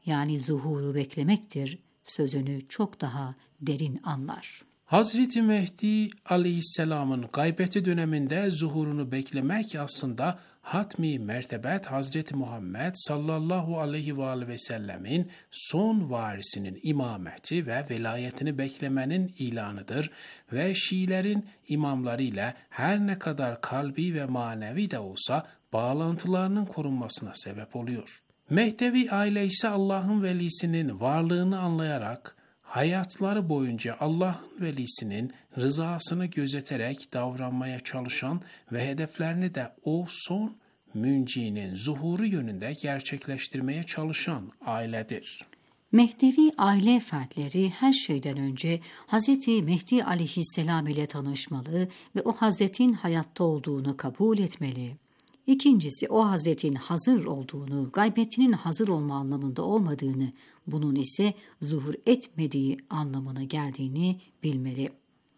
yani zuhuru beklemektir sözünü çok daha derin anlar. Hazreti Mehdi aleyhisselamın gaybeti döneminde zuhurunu beklemek aslında hatmi mertebet Hazreti Muhammed sallallahu aleyhi ve sellemin son varisinin imameti ve velayetini beklemenin ilanıdır ve Şiilerin imamlarıyla her ne kadar kalbi ve manevi de olsa bağlantılarının korunmasına sebep oluyor. Mehdevi aile ise Allah'ın velisinin varlığını anlayarak hayatları boyunca Allah'ın velisinin rızasını gözeterek davranmaya çalışan ve hedeflerini de o son müncinin zuhuru yönünde gerçekleştirmeye çalışan ailedir. Mehdevi aile fertleri her şeyden önce Hz. Mehdi aleyhisselam ile tanışmalı ve o Hazretin hayatta olduğunu kabul etmeli. İkincisi o Hazretin hazır olduğunu, gaybetinin hazır olma anlamında olmadığını, bunun ise zuhur etmediği anlamına geldiğini bilmeli.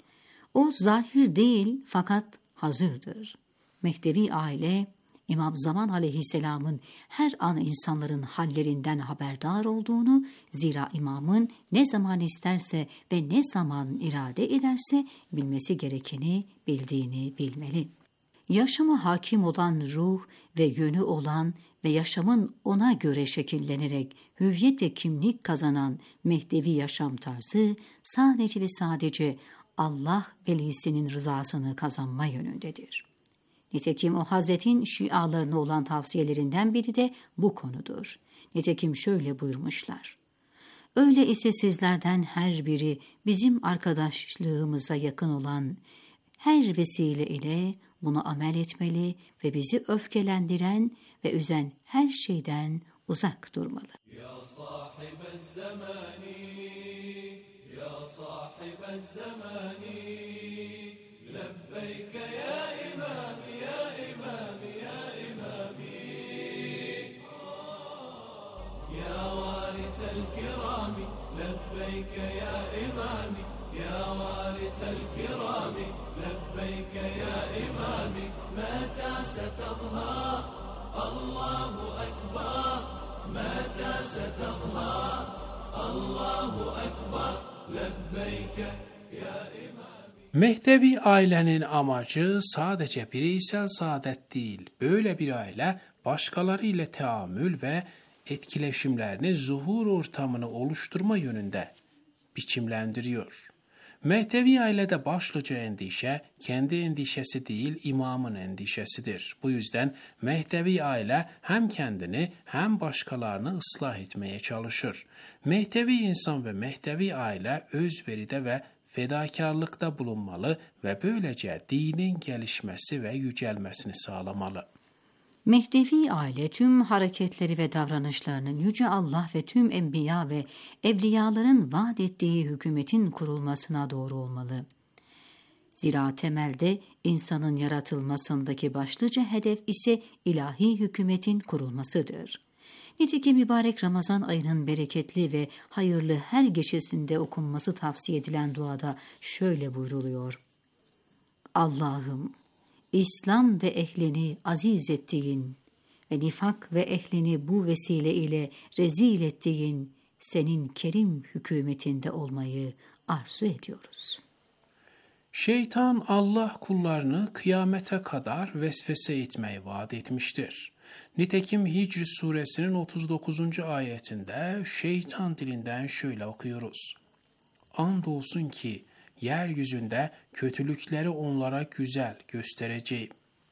O zahir değil fakat hazırdır. Mehdevi aile, İmam Zaman aleyhisselamın her an insanların hallerinden haberdar olduğunu, zira imamın ne zaman isterse ve ne zaman irade ederse bilmesi gerekeni bildiğini bilmeli. Yaşama hakim olan ruh ve yönü olan ve yaşamın ona göre şekillenerek hüviyet ve kimlik kazanan Mehdevi yaşam tarzı sadece ve sadece Allah velisinin rızasını kazanma yönündedir. Nitekim o Hazretin şialarına olan tavsiyelerinden biri de bu konudur. Nitekim şöyle buyurmuşlar: öyle ise sizlerden her biri bizim arkadaşlığımıza yakın olan her vesile ile buna amel etmeli ve bizi öfkelendiren ve üzen her şeyden uzak durmalı. Ya sahibez zamani, ya sahibez zamani, lebbeyke ya imami, ya imami, ya imami, ya varithel kirami, lebbeyke ya imami, ya varithel kirami, لبيك يا إمامي متى ستظهر الله أكبر متى ستظهر الله أكبر لبيك يا إمامي. Mehdevi ailenin amacı sadece bireysel saadet değil, böyle bir aile başkaları ile teamül ve etkileşimlerini zuhur ortamını oluşturma yönünde biçimlendiriyor. Mehdevi ailede başlıca endişe, kendi endişesi değil, imamın endişesidir. Bu yüzden Mehdevi aile hem kendini hem başkalarını ıslah etmeye çalışır. Mehdevi insan ve Mehdevi aile özveride ve fedakarlıkta bulunmalı ve böylece dinin gelişmesi ve yücelmesini sağlamalı. Mehdevi aile tüm hareketleri ve davranışlarının Yüce Allah ve tüm enbiya ve evliyaların vaat ettiği hükümetin kurulmasına doğru olmalı. Zira temelde insanın yaratılmasındaki başlıca hedef ise ilahi hükümetin kurulmasıdır. Nitekim mübarek Ramazan ayının bereketli ve hayırlı her gecesinde okunması tavsiye edilen duada şöyle buyruluyor: Allah'ım, İslam ve ehlini aziz ettiğin ve nifak ve ehlini bu vesile ile rezil ettiğin senin kerim hükümetinde olmayı arzu ediyoruz. Şeytan Allah kullarını kıyamete kadar vesvese etmeyi vaat etmiştir. Nitekim Hicr suresinin 39. ayetinde şeytan dilinden şöyle okuyoruz: Andolsun ki yeryüzünde kötülükleri onlara güzel göstereceğim.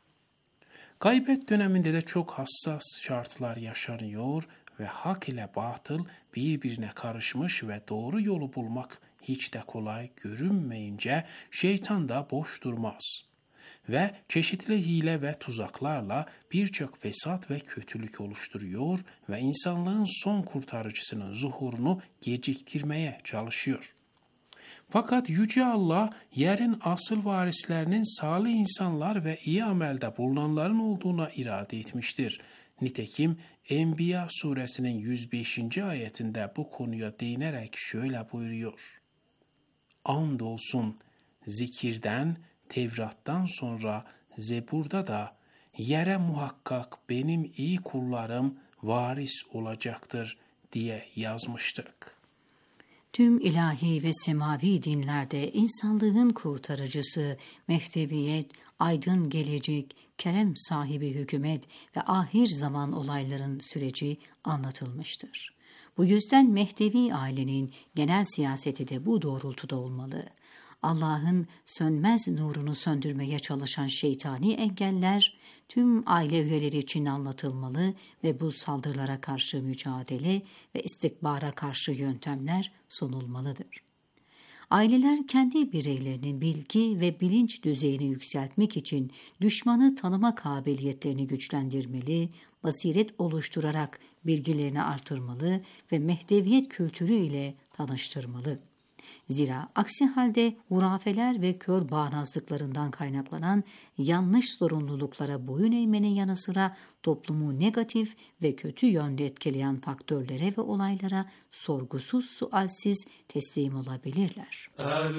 Gaybet döneminde de çok hassas şartlar yaşanıyor ve hak ile batıl birbirine karışmış ve doğru yolu bulmak hiç de kolay görünmeyince şeytan da boş durmaz ve çeşitli hile ve tuzaklarla birçok fesat ve kötülük oluşturuyor ve insanlığın son kurtarıcısının zuhurunu geciktirmeye çalışıyor. Fakat Yüce Allah yerin asıl varislerinin salih insanlar ve iyi amelde bulunanların olduğuna irade etmiştir. Nitekim Enbiya suresinin 105. ayetinde bu konuya değinerek şöyle buyuruyor: Andolsun zikirden, Tevrat'tan sonra Zebur'da da yere muhakkak benim iyi kullarım varis olacaktır diye yazmıştık. Tüm ilahi ve semavi dinlerde insanlığın kurtarıcısı, mehdeviyet, aydın gelecek, kerem sahibi hükümet ve ahir zaman olayların süreci anlatılmıştır. Bu yüzden Mehdevi ailenin genel siyaseti de bu doğrultuda olmalı. Allah'ın sönmez nurunu söndürmeye çalışan şeytani engeller tüm aile üyeleri için anlatılmalı ve bu saldırılara karşı mücadele ve istikbara karşı yöntemler sunulmalıdır. Aileler kendi bireylerinin bilgi ve bilinç düzeyini yükseltmek için düşmanı tanıma kabiliyetlerini güçlendirmeli, basiret oluşturarak bilgilerini artırmalı ve mehdeviyet kültürü ile tanıştırmalı. Zira aksi halde hurafeler ve kör bağnazlıklarından kaynaklanan yanlış zorunluluklara boyun eğmenin yanı sıra toplumu negatif ve kötü yönde etkileyen faktörlere ve olaylara sorgusuz sualsiz teslim olabilirler.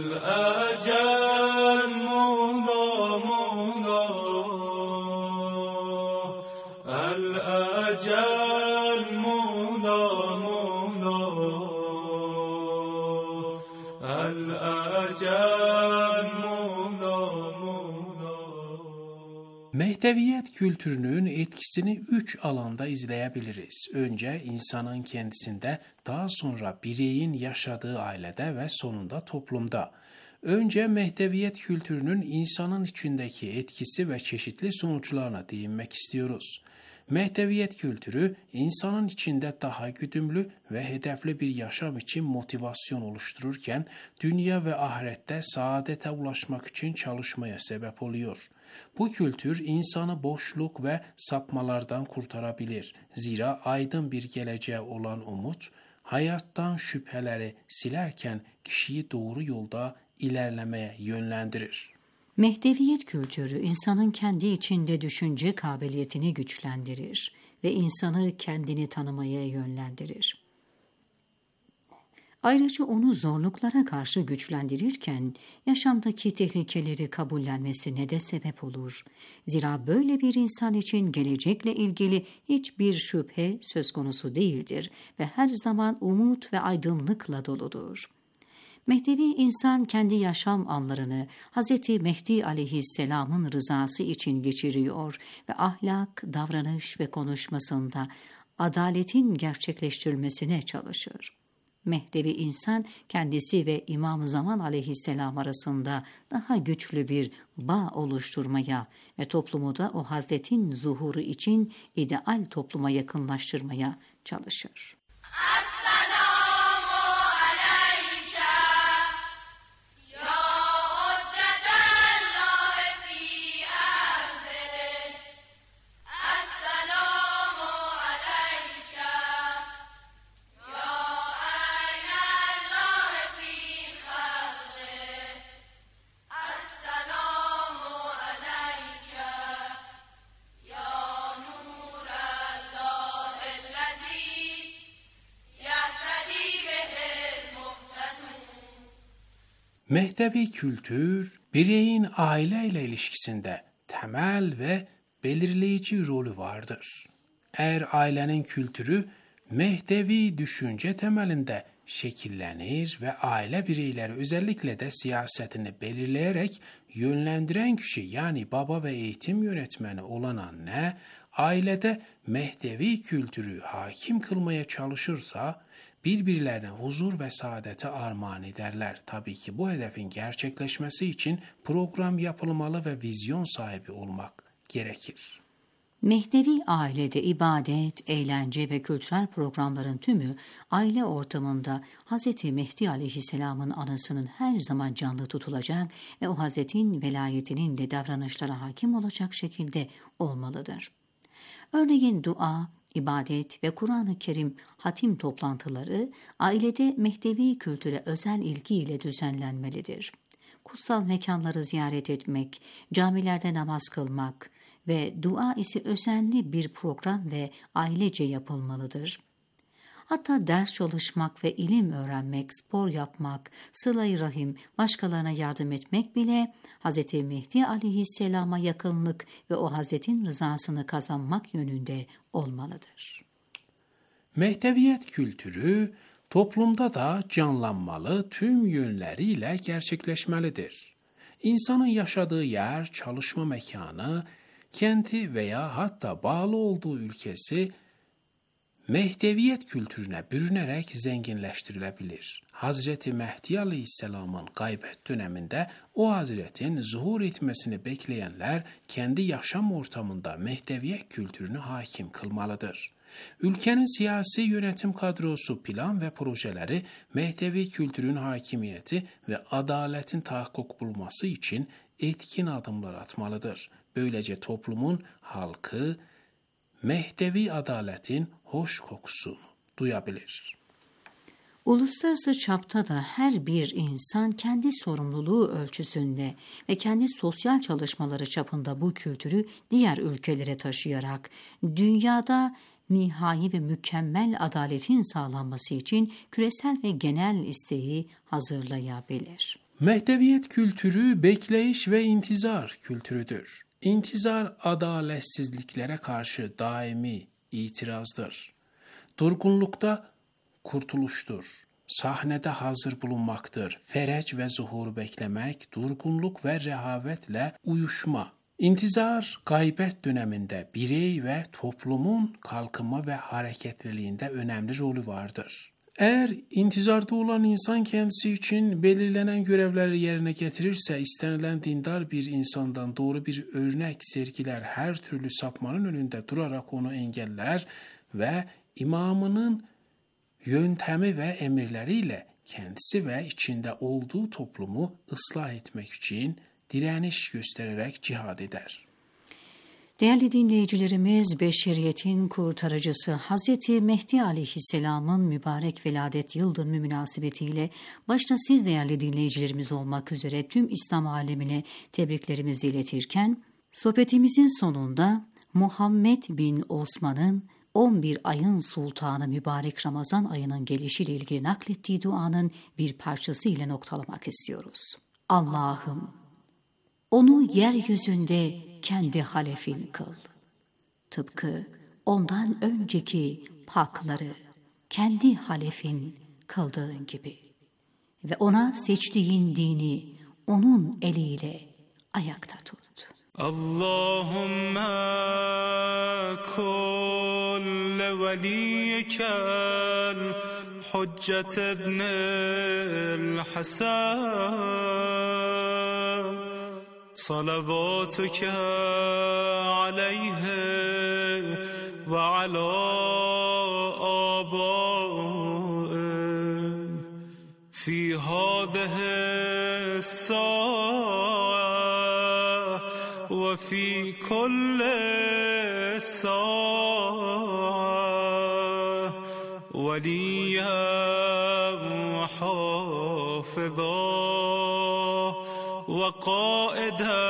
Mehdeviyet kültürünün etkisini 3 alanda izleyebiliriz. Önce insanın kendisinde, daha sonra bireyin yaşadığı ailede ve sonunda toplumda. Önce Mehdeviyet kültürünün insanın içindeki etkisi ve çeşitli sonuçlarına değinmek istiyoruz. Mehdeviyet kültürü, insanın içinde daha güdümlü ve hedefli bir yaşam için motivasyon oluştururken, dünya ve ahirette saadete ulaşmak için çalışmaya sebep oluyor. Bu kültür insanı boşluk ve sapmalardan kurtarabilir. Zira aydın bir geleceğe olan umut, hayattan şüpheleri silerken kişiyi doğru yolda ilerlemeye yönlendirir. Mehdeviyet kültürü insanın kendi içinde düşünce kabiliyetini güçlendirir ve insanı kendini tanımaya yönlendirir. Ayrıca onu zorluklara karşı güçlendirirken yaşamdaki tehlikeleri kabullenmesine de sebep olur. Zira böyle bir insan için gelecekle ilgili hiçbir şüphe söz konusu değildir ve her zaman umut ve aydınlıkla doludur. Mehdevi insan kendi yaşam anlarını Hz. Mehdi aleyhisselamın rızası için geçiriyor ve ahlak, davranış ve konuşmasında adaletin gerçekleştirilmesine çalışır. Mehdevi insan kendisi ve İmam-ı Zaman aleyhisselam arasında daha güçlü bir bağ oluşturmaya ve toplumu da o Hazretin zuhuru için ideal topluma yakınlaştırmaya çalışır. Mehdevi kültür, bireyin aileyle ilişkisinde temel ve belirleyici rolü vardır. Eğer ailenin kültürü Mehdevi düşünce temelinde şekillenir ve aile bireyleri özellikle de siyasetini belirleyerek yönlendiren kişi yani baba ve eğitim yönetmeni olan anne, ailede Mehdevi kültürü hakim kılmaya çalışırsa, birbirlerine huzur ve saadete armağan ederler. Tabii ki bu hedefin gerçekleşmesi için program yapılmalı ve vizyon sahibi olmak gerekir. Mehdevi ailede ibadet, eğlence ve kültürel programların tümü aile ortamında Hz. Mehdi aleyhisselamın anısının her zaman canlı tutulacak ve o Hazretin velayetinin de davranışlara hakim olacak şekilde olmalıdır. Örneğin dua, İbadet ve Kur'an-ı Kerim hatim toplantıları ailede Mehdevi kültüre özel ilgiyle düzenlenmelidir. Kutsal mekanları ziyaret etmek, camilerde namaz kılmak ve dua ise özenli bir program ve ailece yapılmalıdır. Hatta ders çalışmak ve ilim öğrenmek, spor yapmak, sıla-i rahim, başkalarına yardım etmek bile Hz. Mehdi aleyhisselama yakınlık ve o Hazretin rızasını kazanmak yönünde olmalıdır. Mehdeviyet kültürü toplumda da canlanmalı, tüm yönleriyle gerçekleşmelidir. İnsanın yaşadığı yer, çalışma mekanı, kenti veya hatta bağlı olduğu ülkesi Mehdeviyet kültürüne bürünerek zenginleştirilebilir. Hazreti Mehdi Aleyhisselam'ın gaybet döneminde o Hazretin zuhur etmesini bekleyenler kendi yaşam ortamında Mehdeviyet kültürünü hakim kılmalıdır. Ülkenin siyasi yönetim kadrosu, plan ve projeleri Mehdevi kültürün hakimiyeti ve adaletin tahakkuk bulması için etkin adımlar atmalıdır. Böylece toplumun halkı Mehdevi adaletin hoş kokusunu duyabilir. Uluslararası çapta da her bir insan kendi sorumluluğu ölçüsünde ve kendi sosyal çalışmaları çapında bu kültürü diğer ülkelere taşıyarak dünyada nihai ve mükemmel adaletin sağlanması için küresel ve genel isteği hazırlayabilir. Mehdeviyet kültürü bekleyiş ve intizar kültürüdür. İntizar adaletsizliklere karşı daimi itirazdır. Durgunlukta kurtuluştur. Sahnede hazır bulunmaktır. Fereç ve zuhur beklemek, durgunluk ve rehavetle uyuşma. İntizar, gaybet döneminde birey ve toplumun kalkınma ve hareketliliğinde önemli rolü vardır. Eğer intizarda olan insan kendisi için belirlenen görevleri yerine getirirse, istenilen dindar bir insandan doğru bir örnek sergiler, her türlü sapmanın önünde durarak onu engeller ve imamının yöntemi ve emirleriyle kendisi ve içinde olduğu toplumu ıslah etmek için direniş göstererek cihad eder. Değerli dinleyicilerimiz, beşeriyetin kurtarıcısı Hazreti Mehdi Aleyhisselam'ın mübarek veladet yıl dönümü münasebetiyle başta siz değerli dinleyicilerimiz olmak üzere tüm İslam alemine tebriklerimizi iletirken, sohbetimizin sonunda Muhammed bin Osman'ın 11 ayın sultanı mübarek Ramazan ayının gelişiyle ilgili naklettiği duanın bir parçası ile noktalamak istiyoruz. Allah'ım, onu yeryüzünde kendi halefin kıl. Tıpkı ondan önceki pakları kendi halefin kıldığın gibi. Ve ona seçtiğin dini onun eliyle ayakta tut. Allahümme kulle veliykel Hüccet ibnil Hasan صلواتك عليه وعلى آبائه في هذه الساعة وفي كل ساعة وليا وحافظا وقائدا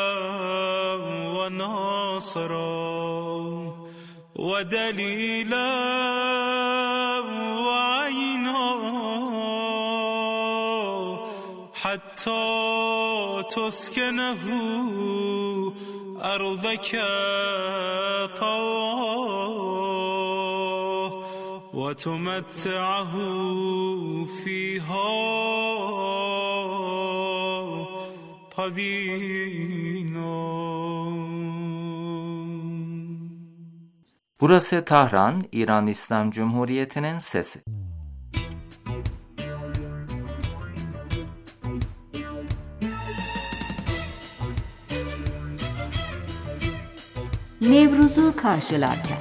وناصرا ودليلا وعينا حتى تسكنه أرضك طوعا وتمتعه فيها Burası Tahran, İran İslam Cumhuriyeti'nin sesi. Nevruz'u karşılarken.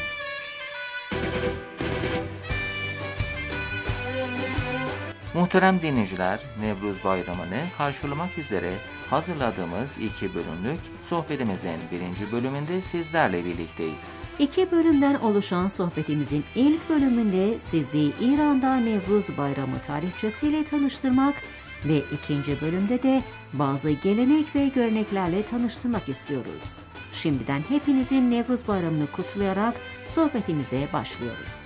Muhterem dinleyiciler, Nevruz Bayramı'nı karşılamak üzere hazırladığımız 2 bölümlük sohbetimizin 1. bölümünde sizlerle birlikteyiz. 2 bölümden oluşan sohbetimizin ilk bölümünde sizi İran'da Nevruz Bayramı tarihçesiyle tanıştırmak ve 2. bölümde de bazı gelenek ve göreneklerle tanıştırmak istiyoruz. Şimdiden hepinizin Nevruz Bayramı'nı kutlayarak sohbetimize başlıyoruz.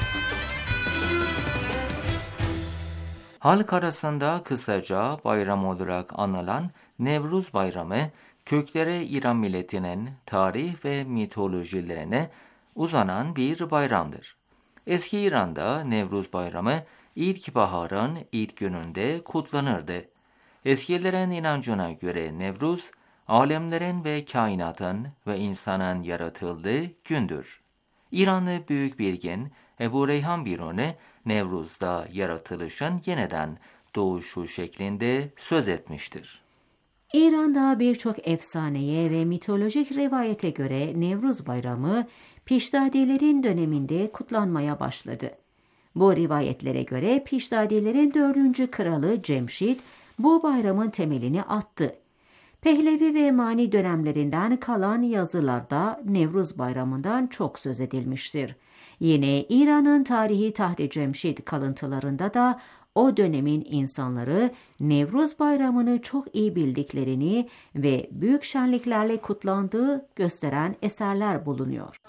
Halk arasında kısaca bayram olarak anılan Nevruz Bayramı, köklere İran milletinin tarih ve mitolojilerine uzanan bir bayramdır. Eski İran'da Nevruz Bayramı ilkbaharın ilk gününde kutlanırdı. Eskilerin inancına göre Nevruz, alemlerin ve kainatın ve insanın yaratıldığı gündür. İranlı büyük bilgin Ebu Reyhan Biruni, Nevruz'da yaratılışın yeniden doğuşu şeklinde söz etmiştir. İran'da birçok efsaneye ve mitolojik rivayete göre Nevruz Bayramı, Pişdadilerin döneminde kutlanmaya başladı. Bu rivayetlere göre Pişdadilerin 4. kralı Cemşid, bu bayramın temelini attı. Pehlevi ve Mani dönemlerinden kalan yazılarda Nevruz Bayramı'ndan çok söz edilmiştir. Yine İran'ın tarihi Taht-ı Cemşid kalıntılarında da o dönemin insanları Nevruz Bayramı'nı çok iyi bildiklerini ve büyük şenliklerle kutlandığı gösteren eserler bulunuyor.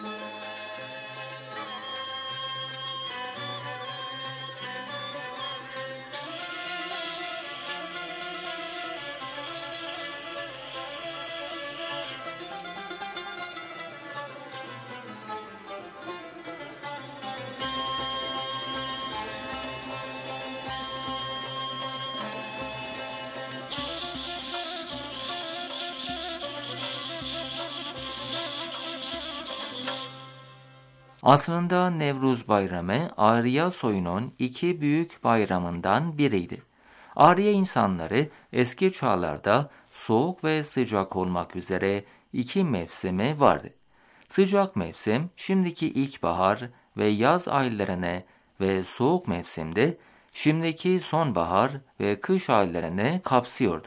Aslında Nevruz Bayramı Arya soyunun iki büyük bayramından biriydi. Arya insanları eski çağlarda soğuk ve sıcak olmak üzere iki mevsimi vardı. Sıcak mevsim şimdiki ilkbahar ve yaz aylarını ve soğuk mevsimde şimdiki sonbahar ve kış aylarını kapsıyordu.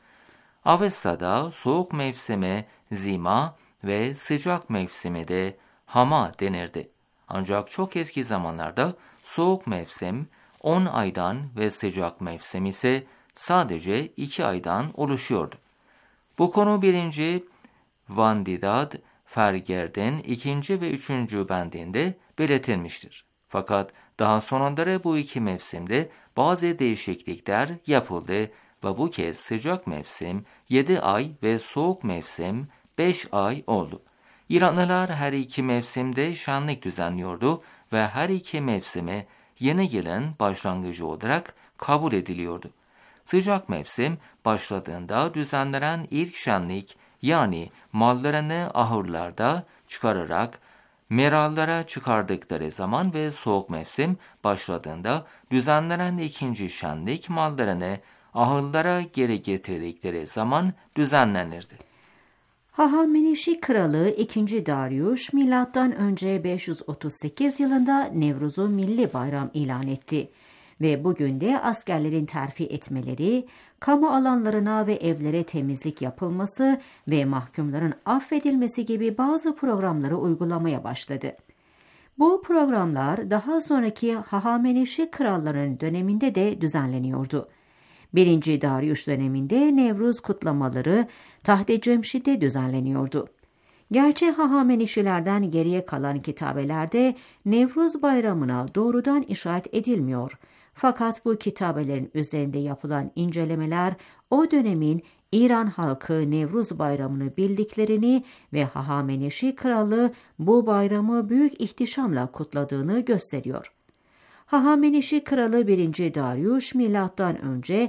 Avesta'da soğuk mevsimi zima ve sıcak mevsimi de hama denirdi. Ancak çok eski zamanlarda soğuk mevsim 10 aydan ve sıcak mevsim ise sadece 2 aydan oluşuyordu. Bu konu 1. Vandidad Ferger'den 2. ve 3. bendinde belirtilmiştir. Fakat daha sonraları bu iki mevsimde bazı değişiklikler yapıldı ve bu kez sıcak mevsim 7 ay ve soğuk mevsim 5 ay oldu. İranlılar her iki mevsimde şenlik düzenliyordu ve her iki mevsimi yeni yılın başlangıcı olarak kabul ediliyordu. Sıcak mevsim başladığında düzenlenen ilk şenlik, yani mallarını ahırlarda çıkararak merallara çıkardıkları zaman ve soğuk mevsim başladığında düzenlenen ikinci şenlik, mallarını ahırlara geri getirdikleri zaman düzenlenirdi. Hahameneşi Kralı 2. Darius M.Ö. 538 yılında Nevruz'u milli bayram ilan etti ve bugün de askerlerin terfi etmeleri, kamu alanlarına ve evlere temizlik yapılması ve mahkumların affedilmesi gibi bazı programları uygulamaya başladı. Bu programlar daha sonraki Hahameneşi kralların döneminde de düzenleniyordu. 1. Darius döneminde Nevruz kutlamaları Taht-ı Cemşid'de düzenleniyordu. Gerçi Hahameneşilerden geriye kalan kitabelerde Nevruz bayramına doğrudan işaret edilmiyor. Fakat bu kitabelerin üzerinde yapılan incelemeler o dönemin İran halkı Nevruz bayramını bildiklerini ve Hahameneşi kralı bu bayramı büyük ihtişamla kutladığını gösteriyor. Hahameneşi kralı 1. Darius M.Ö.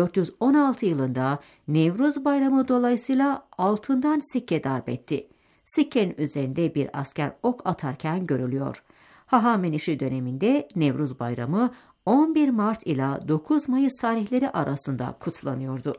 416 yılında Nevruz bayramı dolayısıyla altından sikke darbetti. Sikkenin üzerinde bir asker ok atarken görülüyor. Hahameneşi döneminde Nevruz bayramı 11 Mart ila 9 Mayıs tarihleri arasında kutlanıyordu.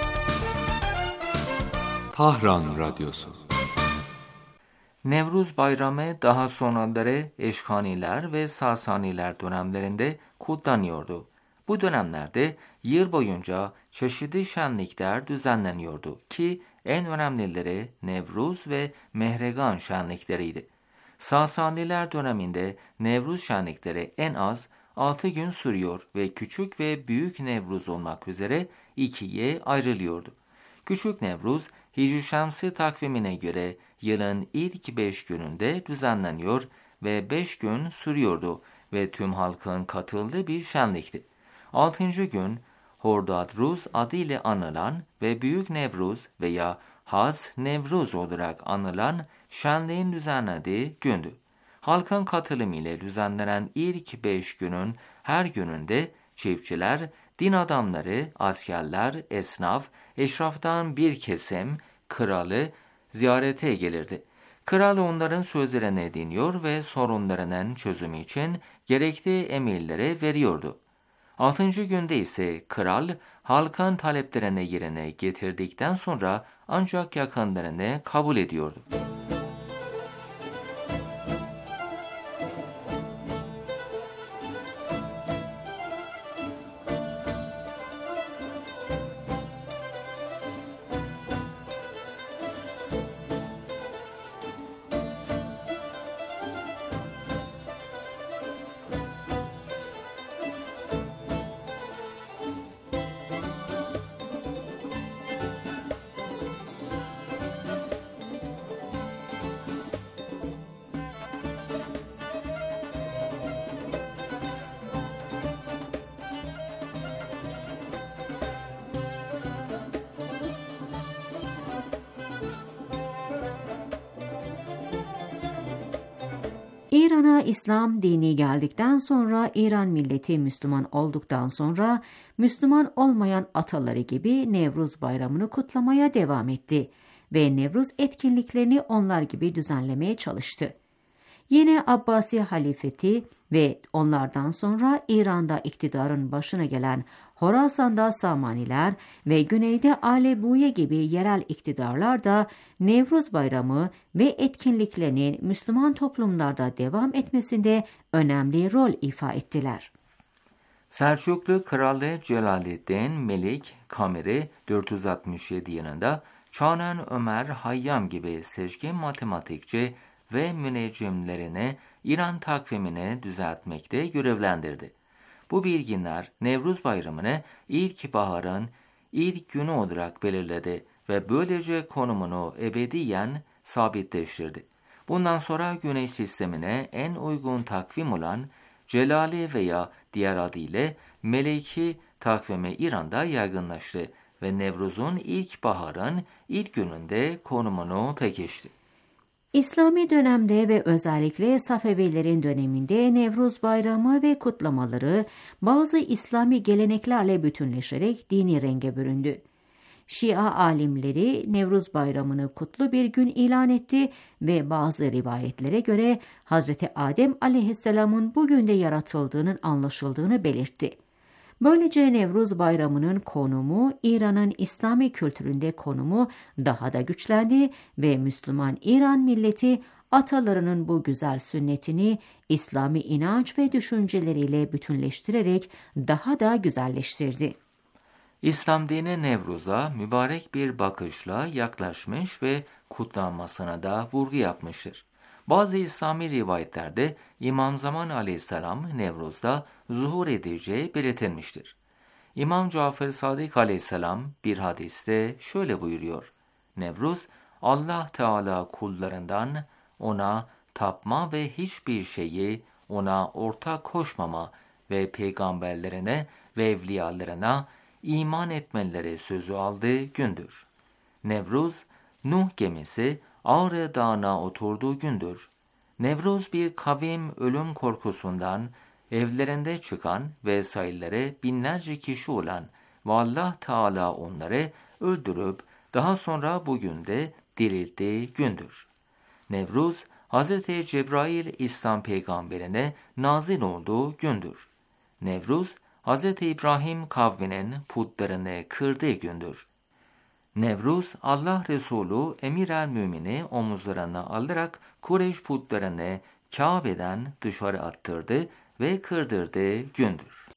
Tahran Radyosu. Nevruz Bayramı daha sonraları Eşkaniler ve Sasaniler dönemlerinde kutlanıyordu. Bu dönemlerde yıl boyunca çeşitli şenlikler düzenleniyordu ki en önemlileri Nevruz ve Mehregan şenlikleriydi. Sasaniler döneminde Nevruz şenlikleri en az 6 gün sürüyor ve küçük ve büyük Nevruz olmak üzere ikiye ayrılıyordu. Küçük Nevruz, Hicri Şemsi takvimine göre yılın ilk 5 gününde düzenleniyor ve 5 gün sürüyordu ve tüm halkın katıldığı bir şenlikti. 6. gün Hordadruz adıyla anılan ve Büyük Nevruz veya Haz Nevruz olarak anılan şenliğin düzenlediği gündü. Halkın katılımı ile düzenlenen ilk 5 günün her gününde çiftçiler, din adamları, askerler, esnaf, eşraftan bir kesim kralı ziyarete gelirdi. Kral onların sözlerini dinliyor ve sorunlarının çözümü için gerekli emirleri veriyordu. 6. günde ise kral halkın taleplerini yerine getirdikten sonra ancak yakınlarını kabul ediyordu. İran'a İslam dini geldikten sonra, İran milleti Müslüman olduktan sonra Müslüman olmayan ataları gibi Nevruz bayramını kutlamaya devam etti ve Nevruz etkinliklerini onlar gibi düzenlemeye çalıştı. Yine Abbasi halifeti ve onlardan sonra İran'da iktidarın başına gelen Horasan'da Samaniler ve güneyde Alebuye gibi yerel iktidarlar da Nevruz Bayramı ve etkinliklerinin Müslüman toplumlarda devam etmesinde önemli rol ifa ettiler. Selçuklu Kralı Celaleddin Melik Kameri 467 yılında Çağan Ömer Hayyam gibi seçkin matematikçi ve müneccimlerini İran takvimini düzeltmekte görevlendirdi. Bu bilginler Nevruz Bayramı'nı ilkbaharın ilk günü olarak belirledi ve böylece konumunu ebediyen sabitleştirdi. Bundan sonra Güneş sistemine en uygun takvim olan Celali veya diğer adıyla Meleki takvimi İran'da yaygınlaştı ve Nevruz'un ilkbaharın ilk gününde konumunu pekişti. İslami dönemde ve özellikle Safevilerin döneminde Nevruz Bayramı ve kutlamaları bazı İslami geleneklerle bütünleşerek dini renge büründü. Şia alimleri Nevruz Bayramı'nı kutlu bir gün ilan etti ve bazı rivayetlere göre Hz. Adem aleyhisselamın bugün de yaratıldığının anlaşıldığını belirtti. Böylece Nevruz Bayramı'nın konumu, İran'ın İslami kültüründe konumu daha da güçlendi ve Müslüman İran milleti atalarının bu güzel sünnetini İslami inanç ve düşünceleriyle bütünleştirerek daha da güzelleştirdi. İslam dini Nevruz'a mübarek bir bakışla yaklaşmış ve kutlanmasına da vurgu yapmıştır. Bazı İslami rivayetlerde İmam Zaman aleyhisselam Nevruz'da zuhur edeceği belirtilmiştir. İmam Cafer Sadık aleyhisselam bir hadiste şöyle buyuruyor: Nevruz, Allah Teala kullarından ona tapma ve hiçbir şeyi ona ortak koşmama ve peygamberlerine ve evliyalarına iman etmeleri sözü aldığı gündür. Nevruz, Nuh gemisi Ağrı Dağı'na oturduğu gündür. Nevruz bir kavim ölüm korkusundan evlerinde çıkan ve sayıları binlerce kişi olan ve Allah Teala onları öldürüp daha sonra bugün de dirilttiği gündür. Nevruz, Hz. Cebrail İslam peygamberine nazil olduğu gündür. Nevruz, Hz. İbrahim kavminin putlarını kırdığı gündür. Nevruz, Allah Resulü Emir-el-Mümin'i omuzlarına alarak Kureyş putlarını Kabe'den dışarı attırdı ve kırdırdığı gündür.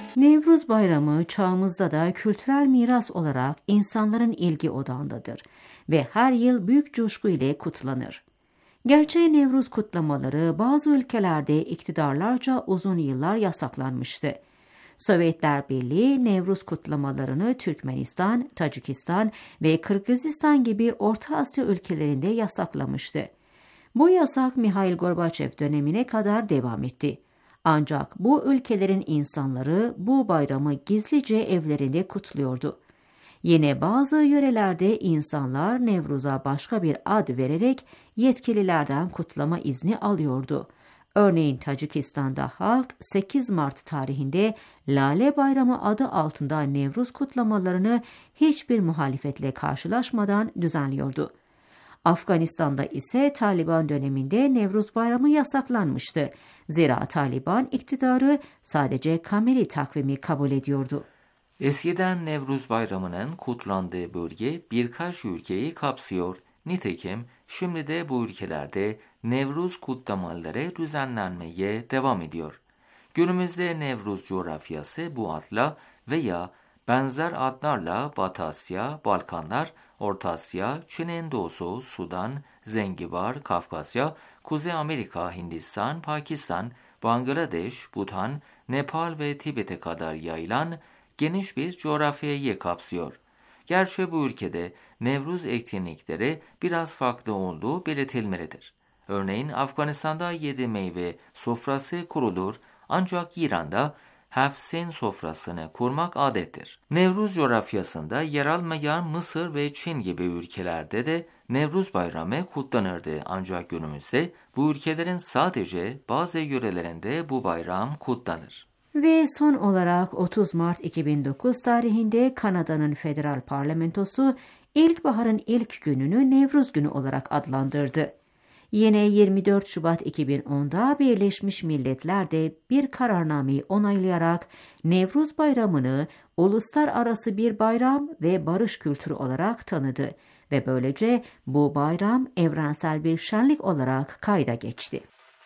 Nevruz Bayramı çağımızda da kültürel miras olarak insanların ilgi odağındadır ve her yıl büyük coşku ile kutlanır. Gerçi Nevruz kutlamaları bazı ülkelerde iktidarlarca uzun yıllar yasaklanmıştı. Sovyetler Birliği Nevruz kutlamalarını Türkmenistan, Tacikistan ve Kırgızistan gibi Orta Asya ülkelerinde yasaklamıştı. Bu yasak Mihail Gorbaçev dönemine kadar devam etti. Ancak bu ülkelerin insanları bu bayramı gizlice evlerinde kutluyordu. Yine bazı yörelerde insanlar Nevruz'a başka bir ad vererek yetkililerden kutlama izni alıyordu. Örneğin Tacikistan'da halk 8 Mart tarihinde Lale Bayramı adı altında Nevruz kutlamalarını hiçbir muhalefetle karşılaşmadan düzenliyordu. Afganistan'da ise Taliban döneminde Nevruz Bayramı yasaklanmıştı. Zira Taliban iktidarı sadece kameri takvimi kabul ediyordu. Eskiden Nevruz Bayramı'nın kutlandığı bölge birkaç ülkeyi kapsıyor. Nitekim şimdi de bu ülkelerde Nevruz kutlamaları düzenlenmeye devam ediyor. Günümüzde Nevruz coğrafyası bu adla veya benzer adlarla Batı Asya, Balkanlar, Orta Asya, Çin'in doğusu, Sudan, Zengibar, Kafkasya, Kuzey Amerika, Hindistan, Pakistan, Bangladeş, Bhutan, Nepal ve Tibet'e kadar yayılan geniş bir coğrafyayı kapsıyor. Gerçi bu ülkede Nevruz etkinlikleri biraz farklı olduğu belirtilmelidir. Örneğin Afganistan'da 7 meyve sofrası kurulur ancak İran'da Hefsin sofrasını kurmak adettir. Nevruz coğrafyasında yer almayan Mısır ve Çin gibi ülkelerde de Nevruz Bayramı kutlanırdı ancak günümüzde bu ülkelerin sadece bazı yörelerinde bu bayram kutlanır. Ve son olarak 30 Mart 2009 tarihinde Kanada'nın federal parlamentosu ilkbaharın ilk gününü Nevruz Günü olarak adlandırdı. Yine 24 Şubat 2010'da Birleşmiş Milletler de bir kararnameyi onaylayarak Nevruz Bayramı'nı uluslararası bir bayram ve barış kültürü olarak tanıdı ve böylece bu bayram evrensel bir şenlik olarak kayda geçti.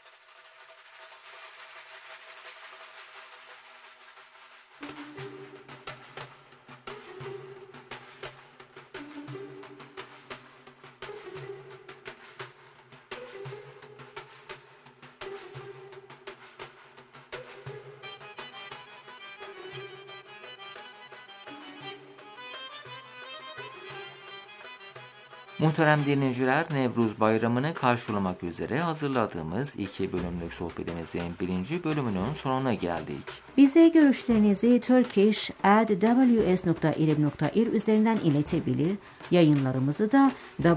Muhterem dinleyiciler, Nevruz Bayramı'nı karşılamak üzere hazırladığımız 2 bölümlük sohbetimizin 1. bölümünün sonuna geldik. Bize görüşlerinizi turkish@ws.ilm.ir üzerinden iletebilir, yayınlarımızı da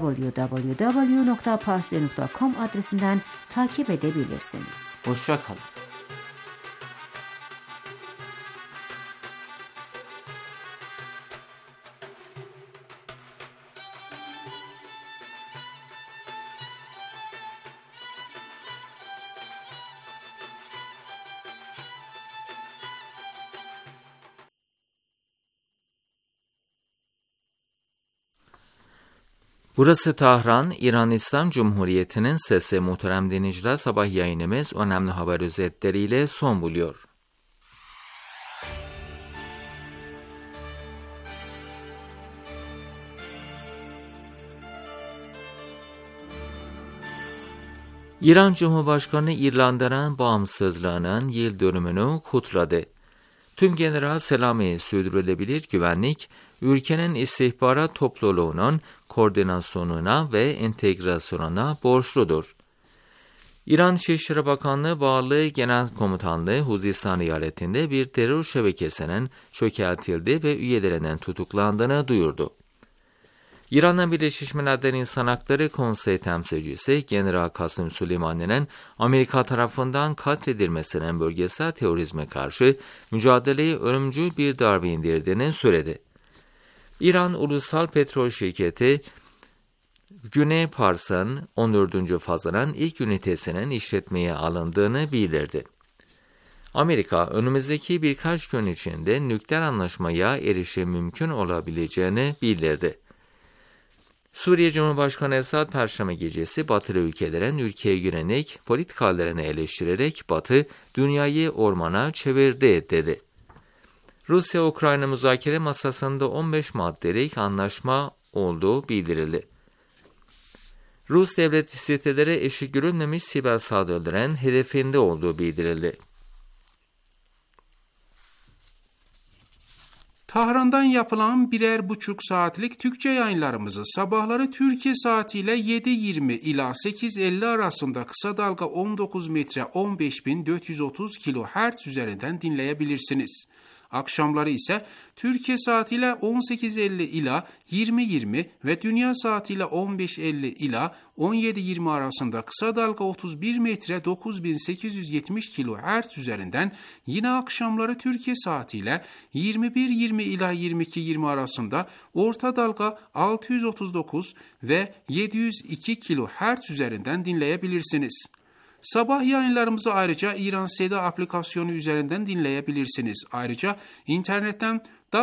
www.parsi.com adresinden takip edebilirsiniz. Hoşça kalın. Burası Tahran, İran İslam Cumhuriyeti'nin sesi. Muhterem dinleyiciler, sabah yayınımız önemli haber özetleriyle son buluyor. İran Cumhurbaşkanı İrlanda'nın bağımsızlığının yıl dönümünü kutladı. Tüm General Selami sürdürülebilir güvenlik, ülkenin istihbarat topluluğunun koordinasyonuna ve entegrasyonuna borçludur. İran İçişleri Bakanlığı bağlı Genel Komutanlığı Huzistan eyaletinde bir terör şebekesinin çökertildiği ve üyelerinin tutuklandığını duyurdu. İran'ın Birleşmiş Milletler İnsan Hakları Konseyi temsilcisi General Kasım Süleyman'ın Amerika tarafından katledilmesinin bölgesel terörizme karşı mücadeleyi ölümcül bir darbe indirdiğini söyledi. İran Ulusal Petrol Şirketi Güney Pars'ın 14. fazının ilk ünitesinin işletmeye alındığını bildirdi. Amerika önümüzdeki birkaç gün içinde nükleer anlaşmaya erişim mümkün olabileceğini bildirdi. Suriye Cumhurbaşkanı Esad Perşembe gecesi Batılı ülkelerin ülkeye yönelik politikalarını eleştirerek Batı dünyayı ormana çevirdi dedi. Rusya-Ukrayna müzakere masasında 15 maddelik anlaşma olduğu bildirildi. Rus devlet siteleri eşi görülmemiş siber saldırıların hedefinde olduğu bildirildi. Tahran'dan yapılan 1,5 saatlik Türkçe yayınlarımızı sabahları Türkiye saatiyle 7.20 ila 8.50 arasında kısa dalga 19 metre 15.430 kHz üzerinden dinleyebilirsiniz. Akşamları ise Türkiye saatiyle 18.50 ila 20.20 ve dünya saatiyle 15.50 ila 17.20 arasında kısa dalga 31 metre 9870 kHz üzerinden, yine akşamları Türkiye saatiyle 21.20 ila 22.20 arasında orta dalga 639 ve 702 kHz üzerinden dinleyebilirsiniz. Sabah yayınlarımızı ayrıca İran Seda aplikasyonu üzerinden dinleyebilirsiniz. Ayrıca internetten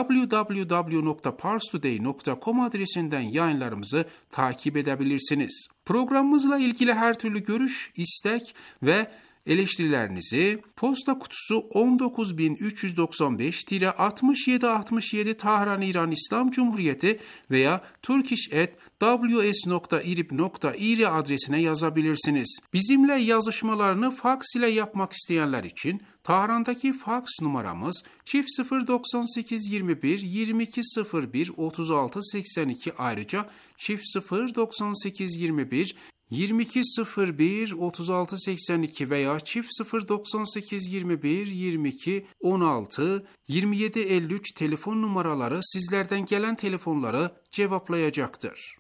www.parstoday.com adresinden yayınlarımızı takip edebilirsiniz. Programımızla ilgili her türlü görüş, istek ve eleştirilerinizi posta kutusu 19395-6767 Tahran İran İslam Cumhuriyeti veya turkish@ws.irib.ir adresine yazabilirsiniz. Bizimle yazışmalarını faks ile yapmak isteyenler için Tahran'daki faks numaramız +09821 2201 3682, ayrıca +09821 2201 3682 veya +09821 22 16 2753 telefon numaraları sizlerden gelen telefonları cevaplayacaktır.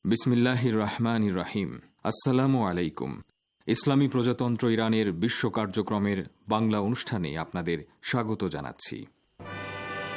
বিসমিল্লাহির রহমানির রহিম। আসসালামু আলাইকুম। ইসলামী প্রজাতন্ত্র ইরানের বিশ্ব কার্যক্রমের বাংলা অনুষ্ঠানে আপনাদের স্বাগত জানাচ্ছি।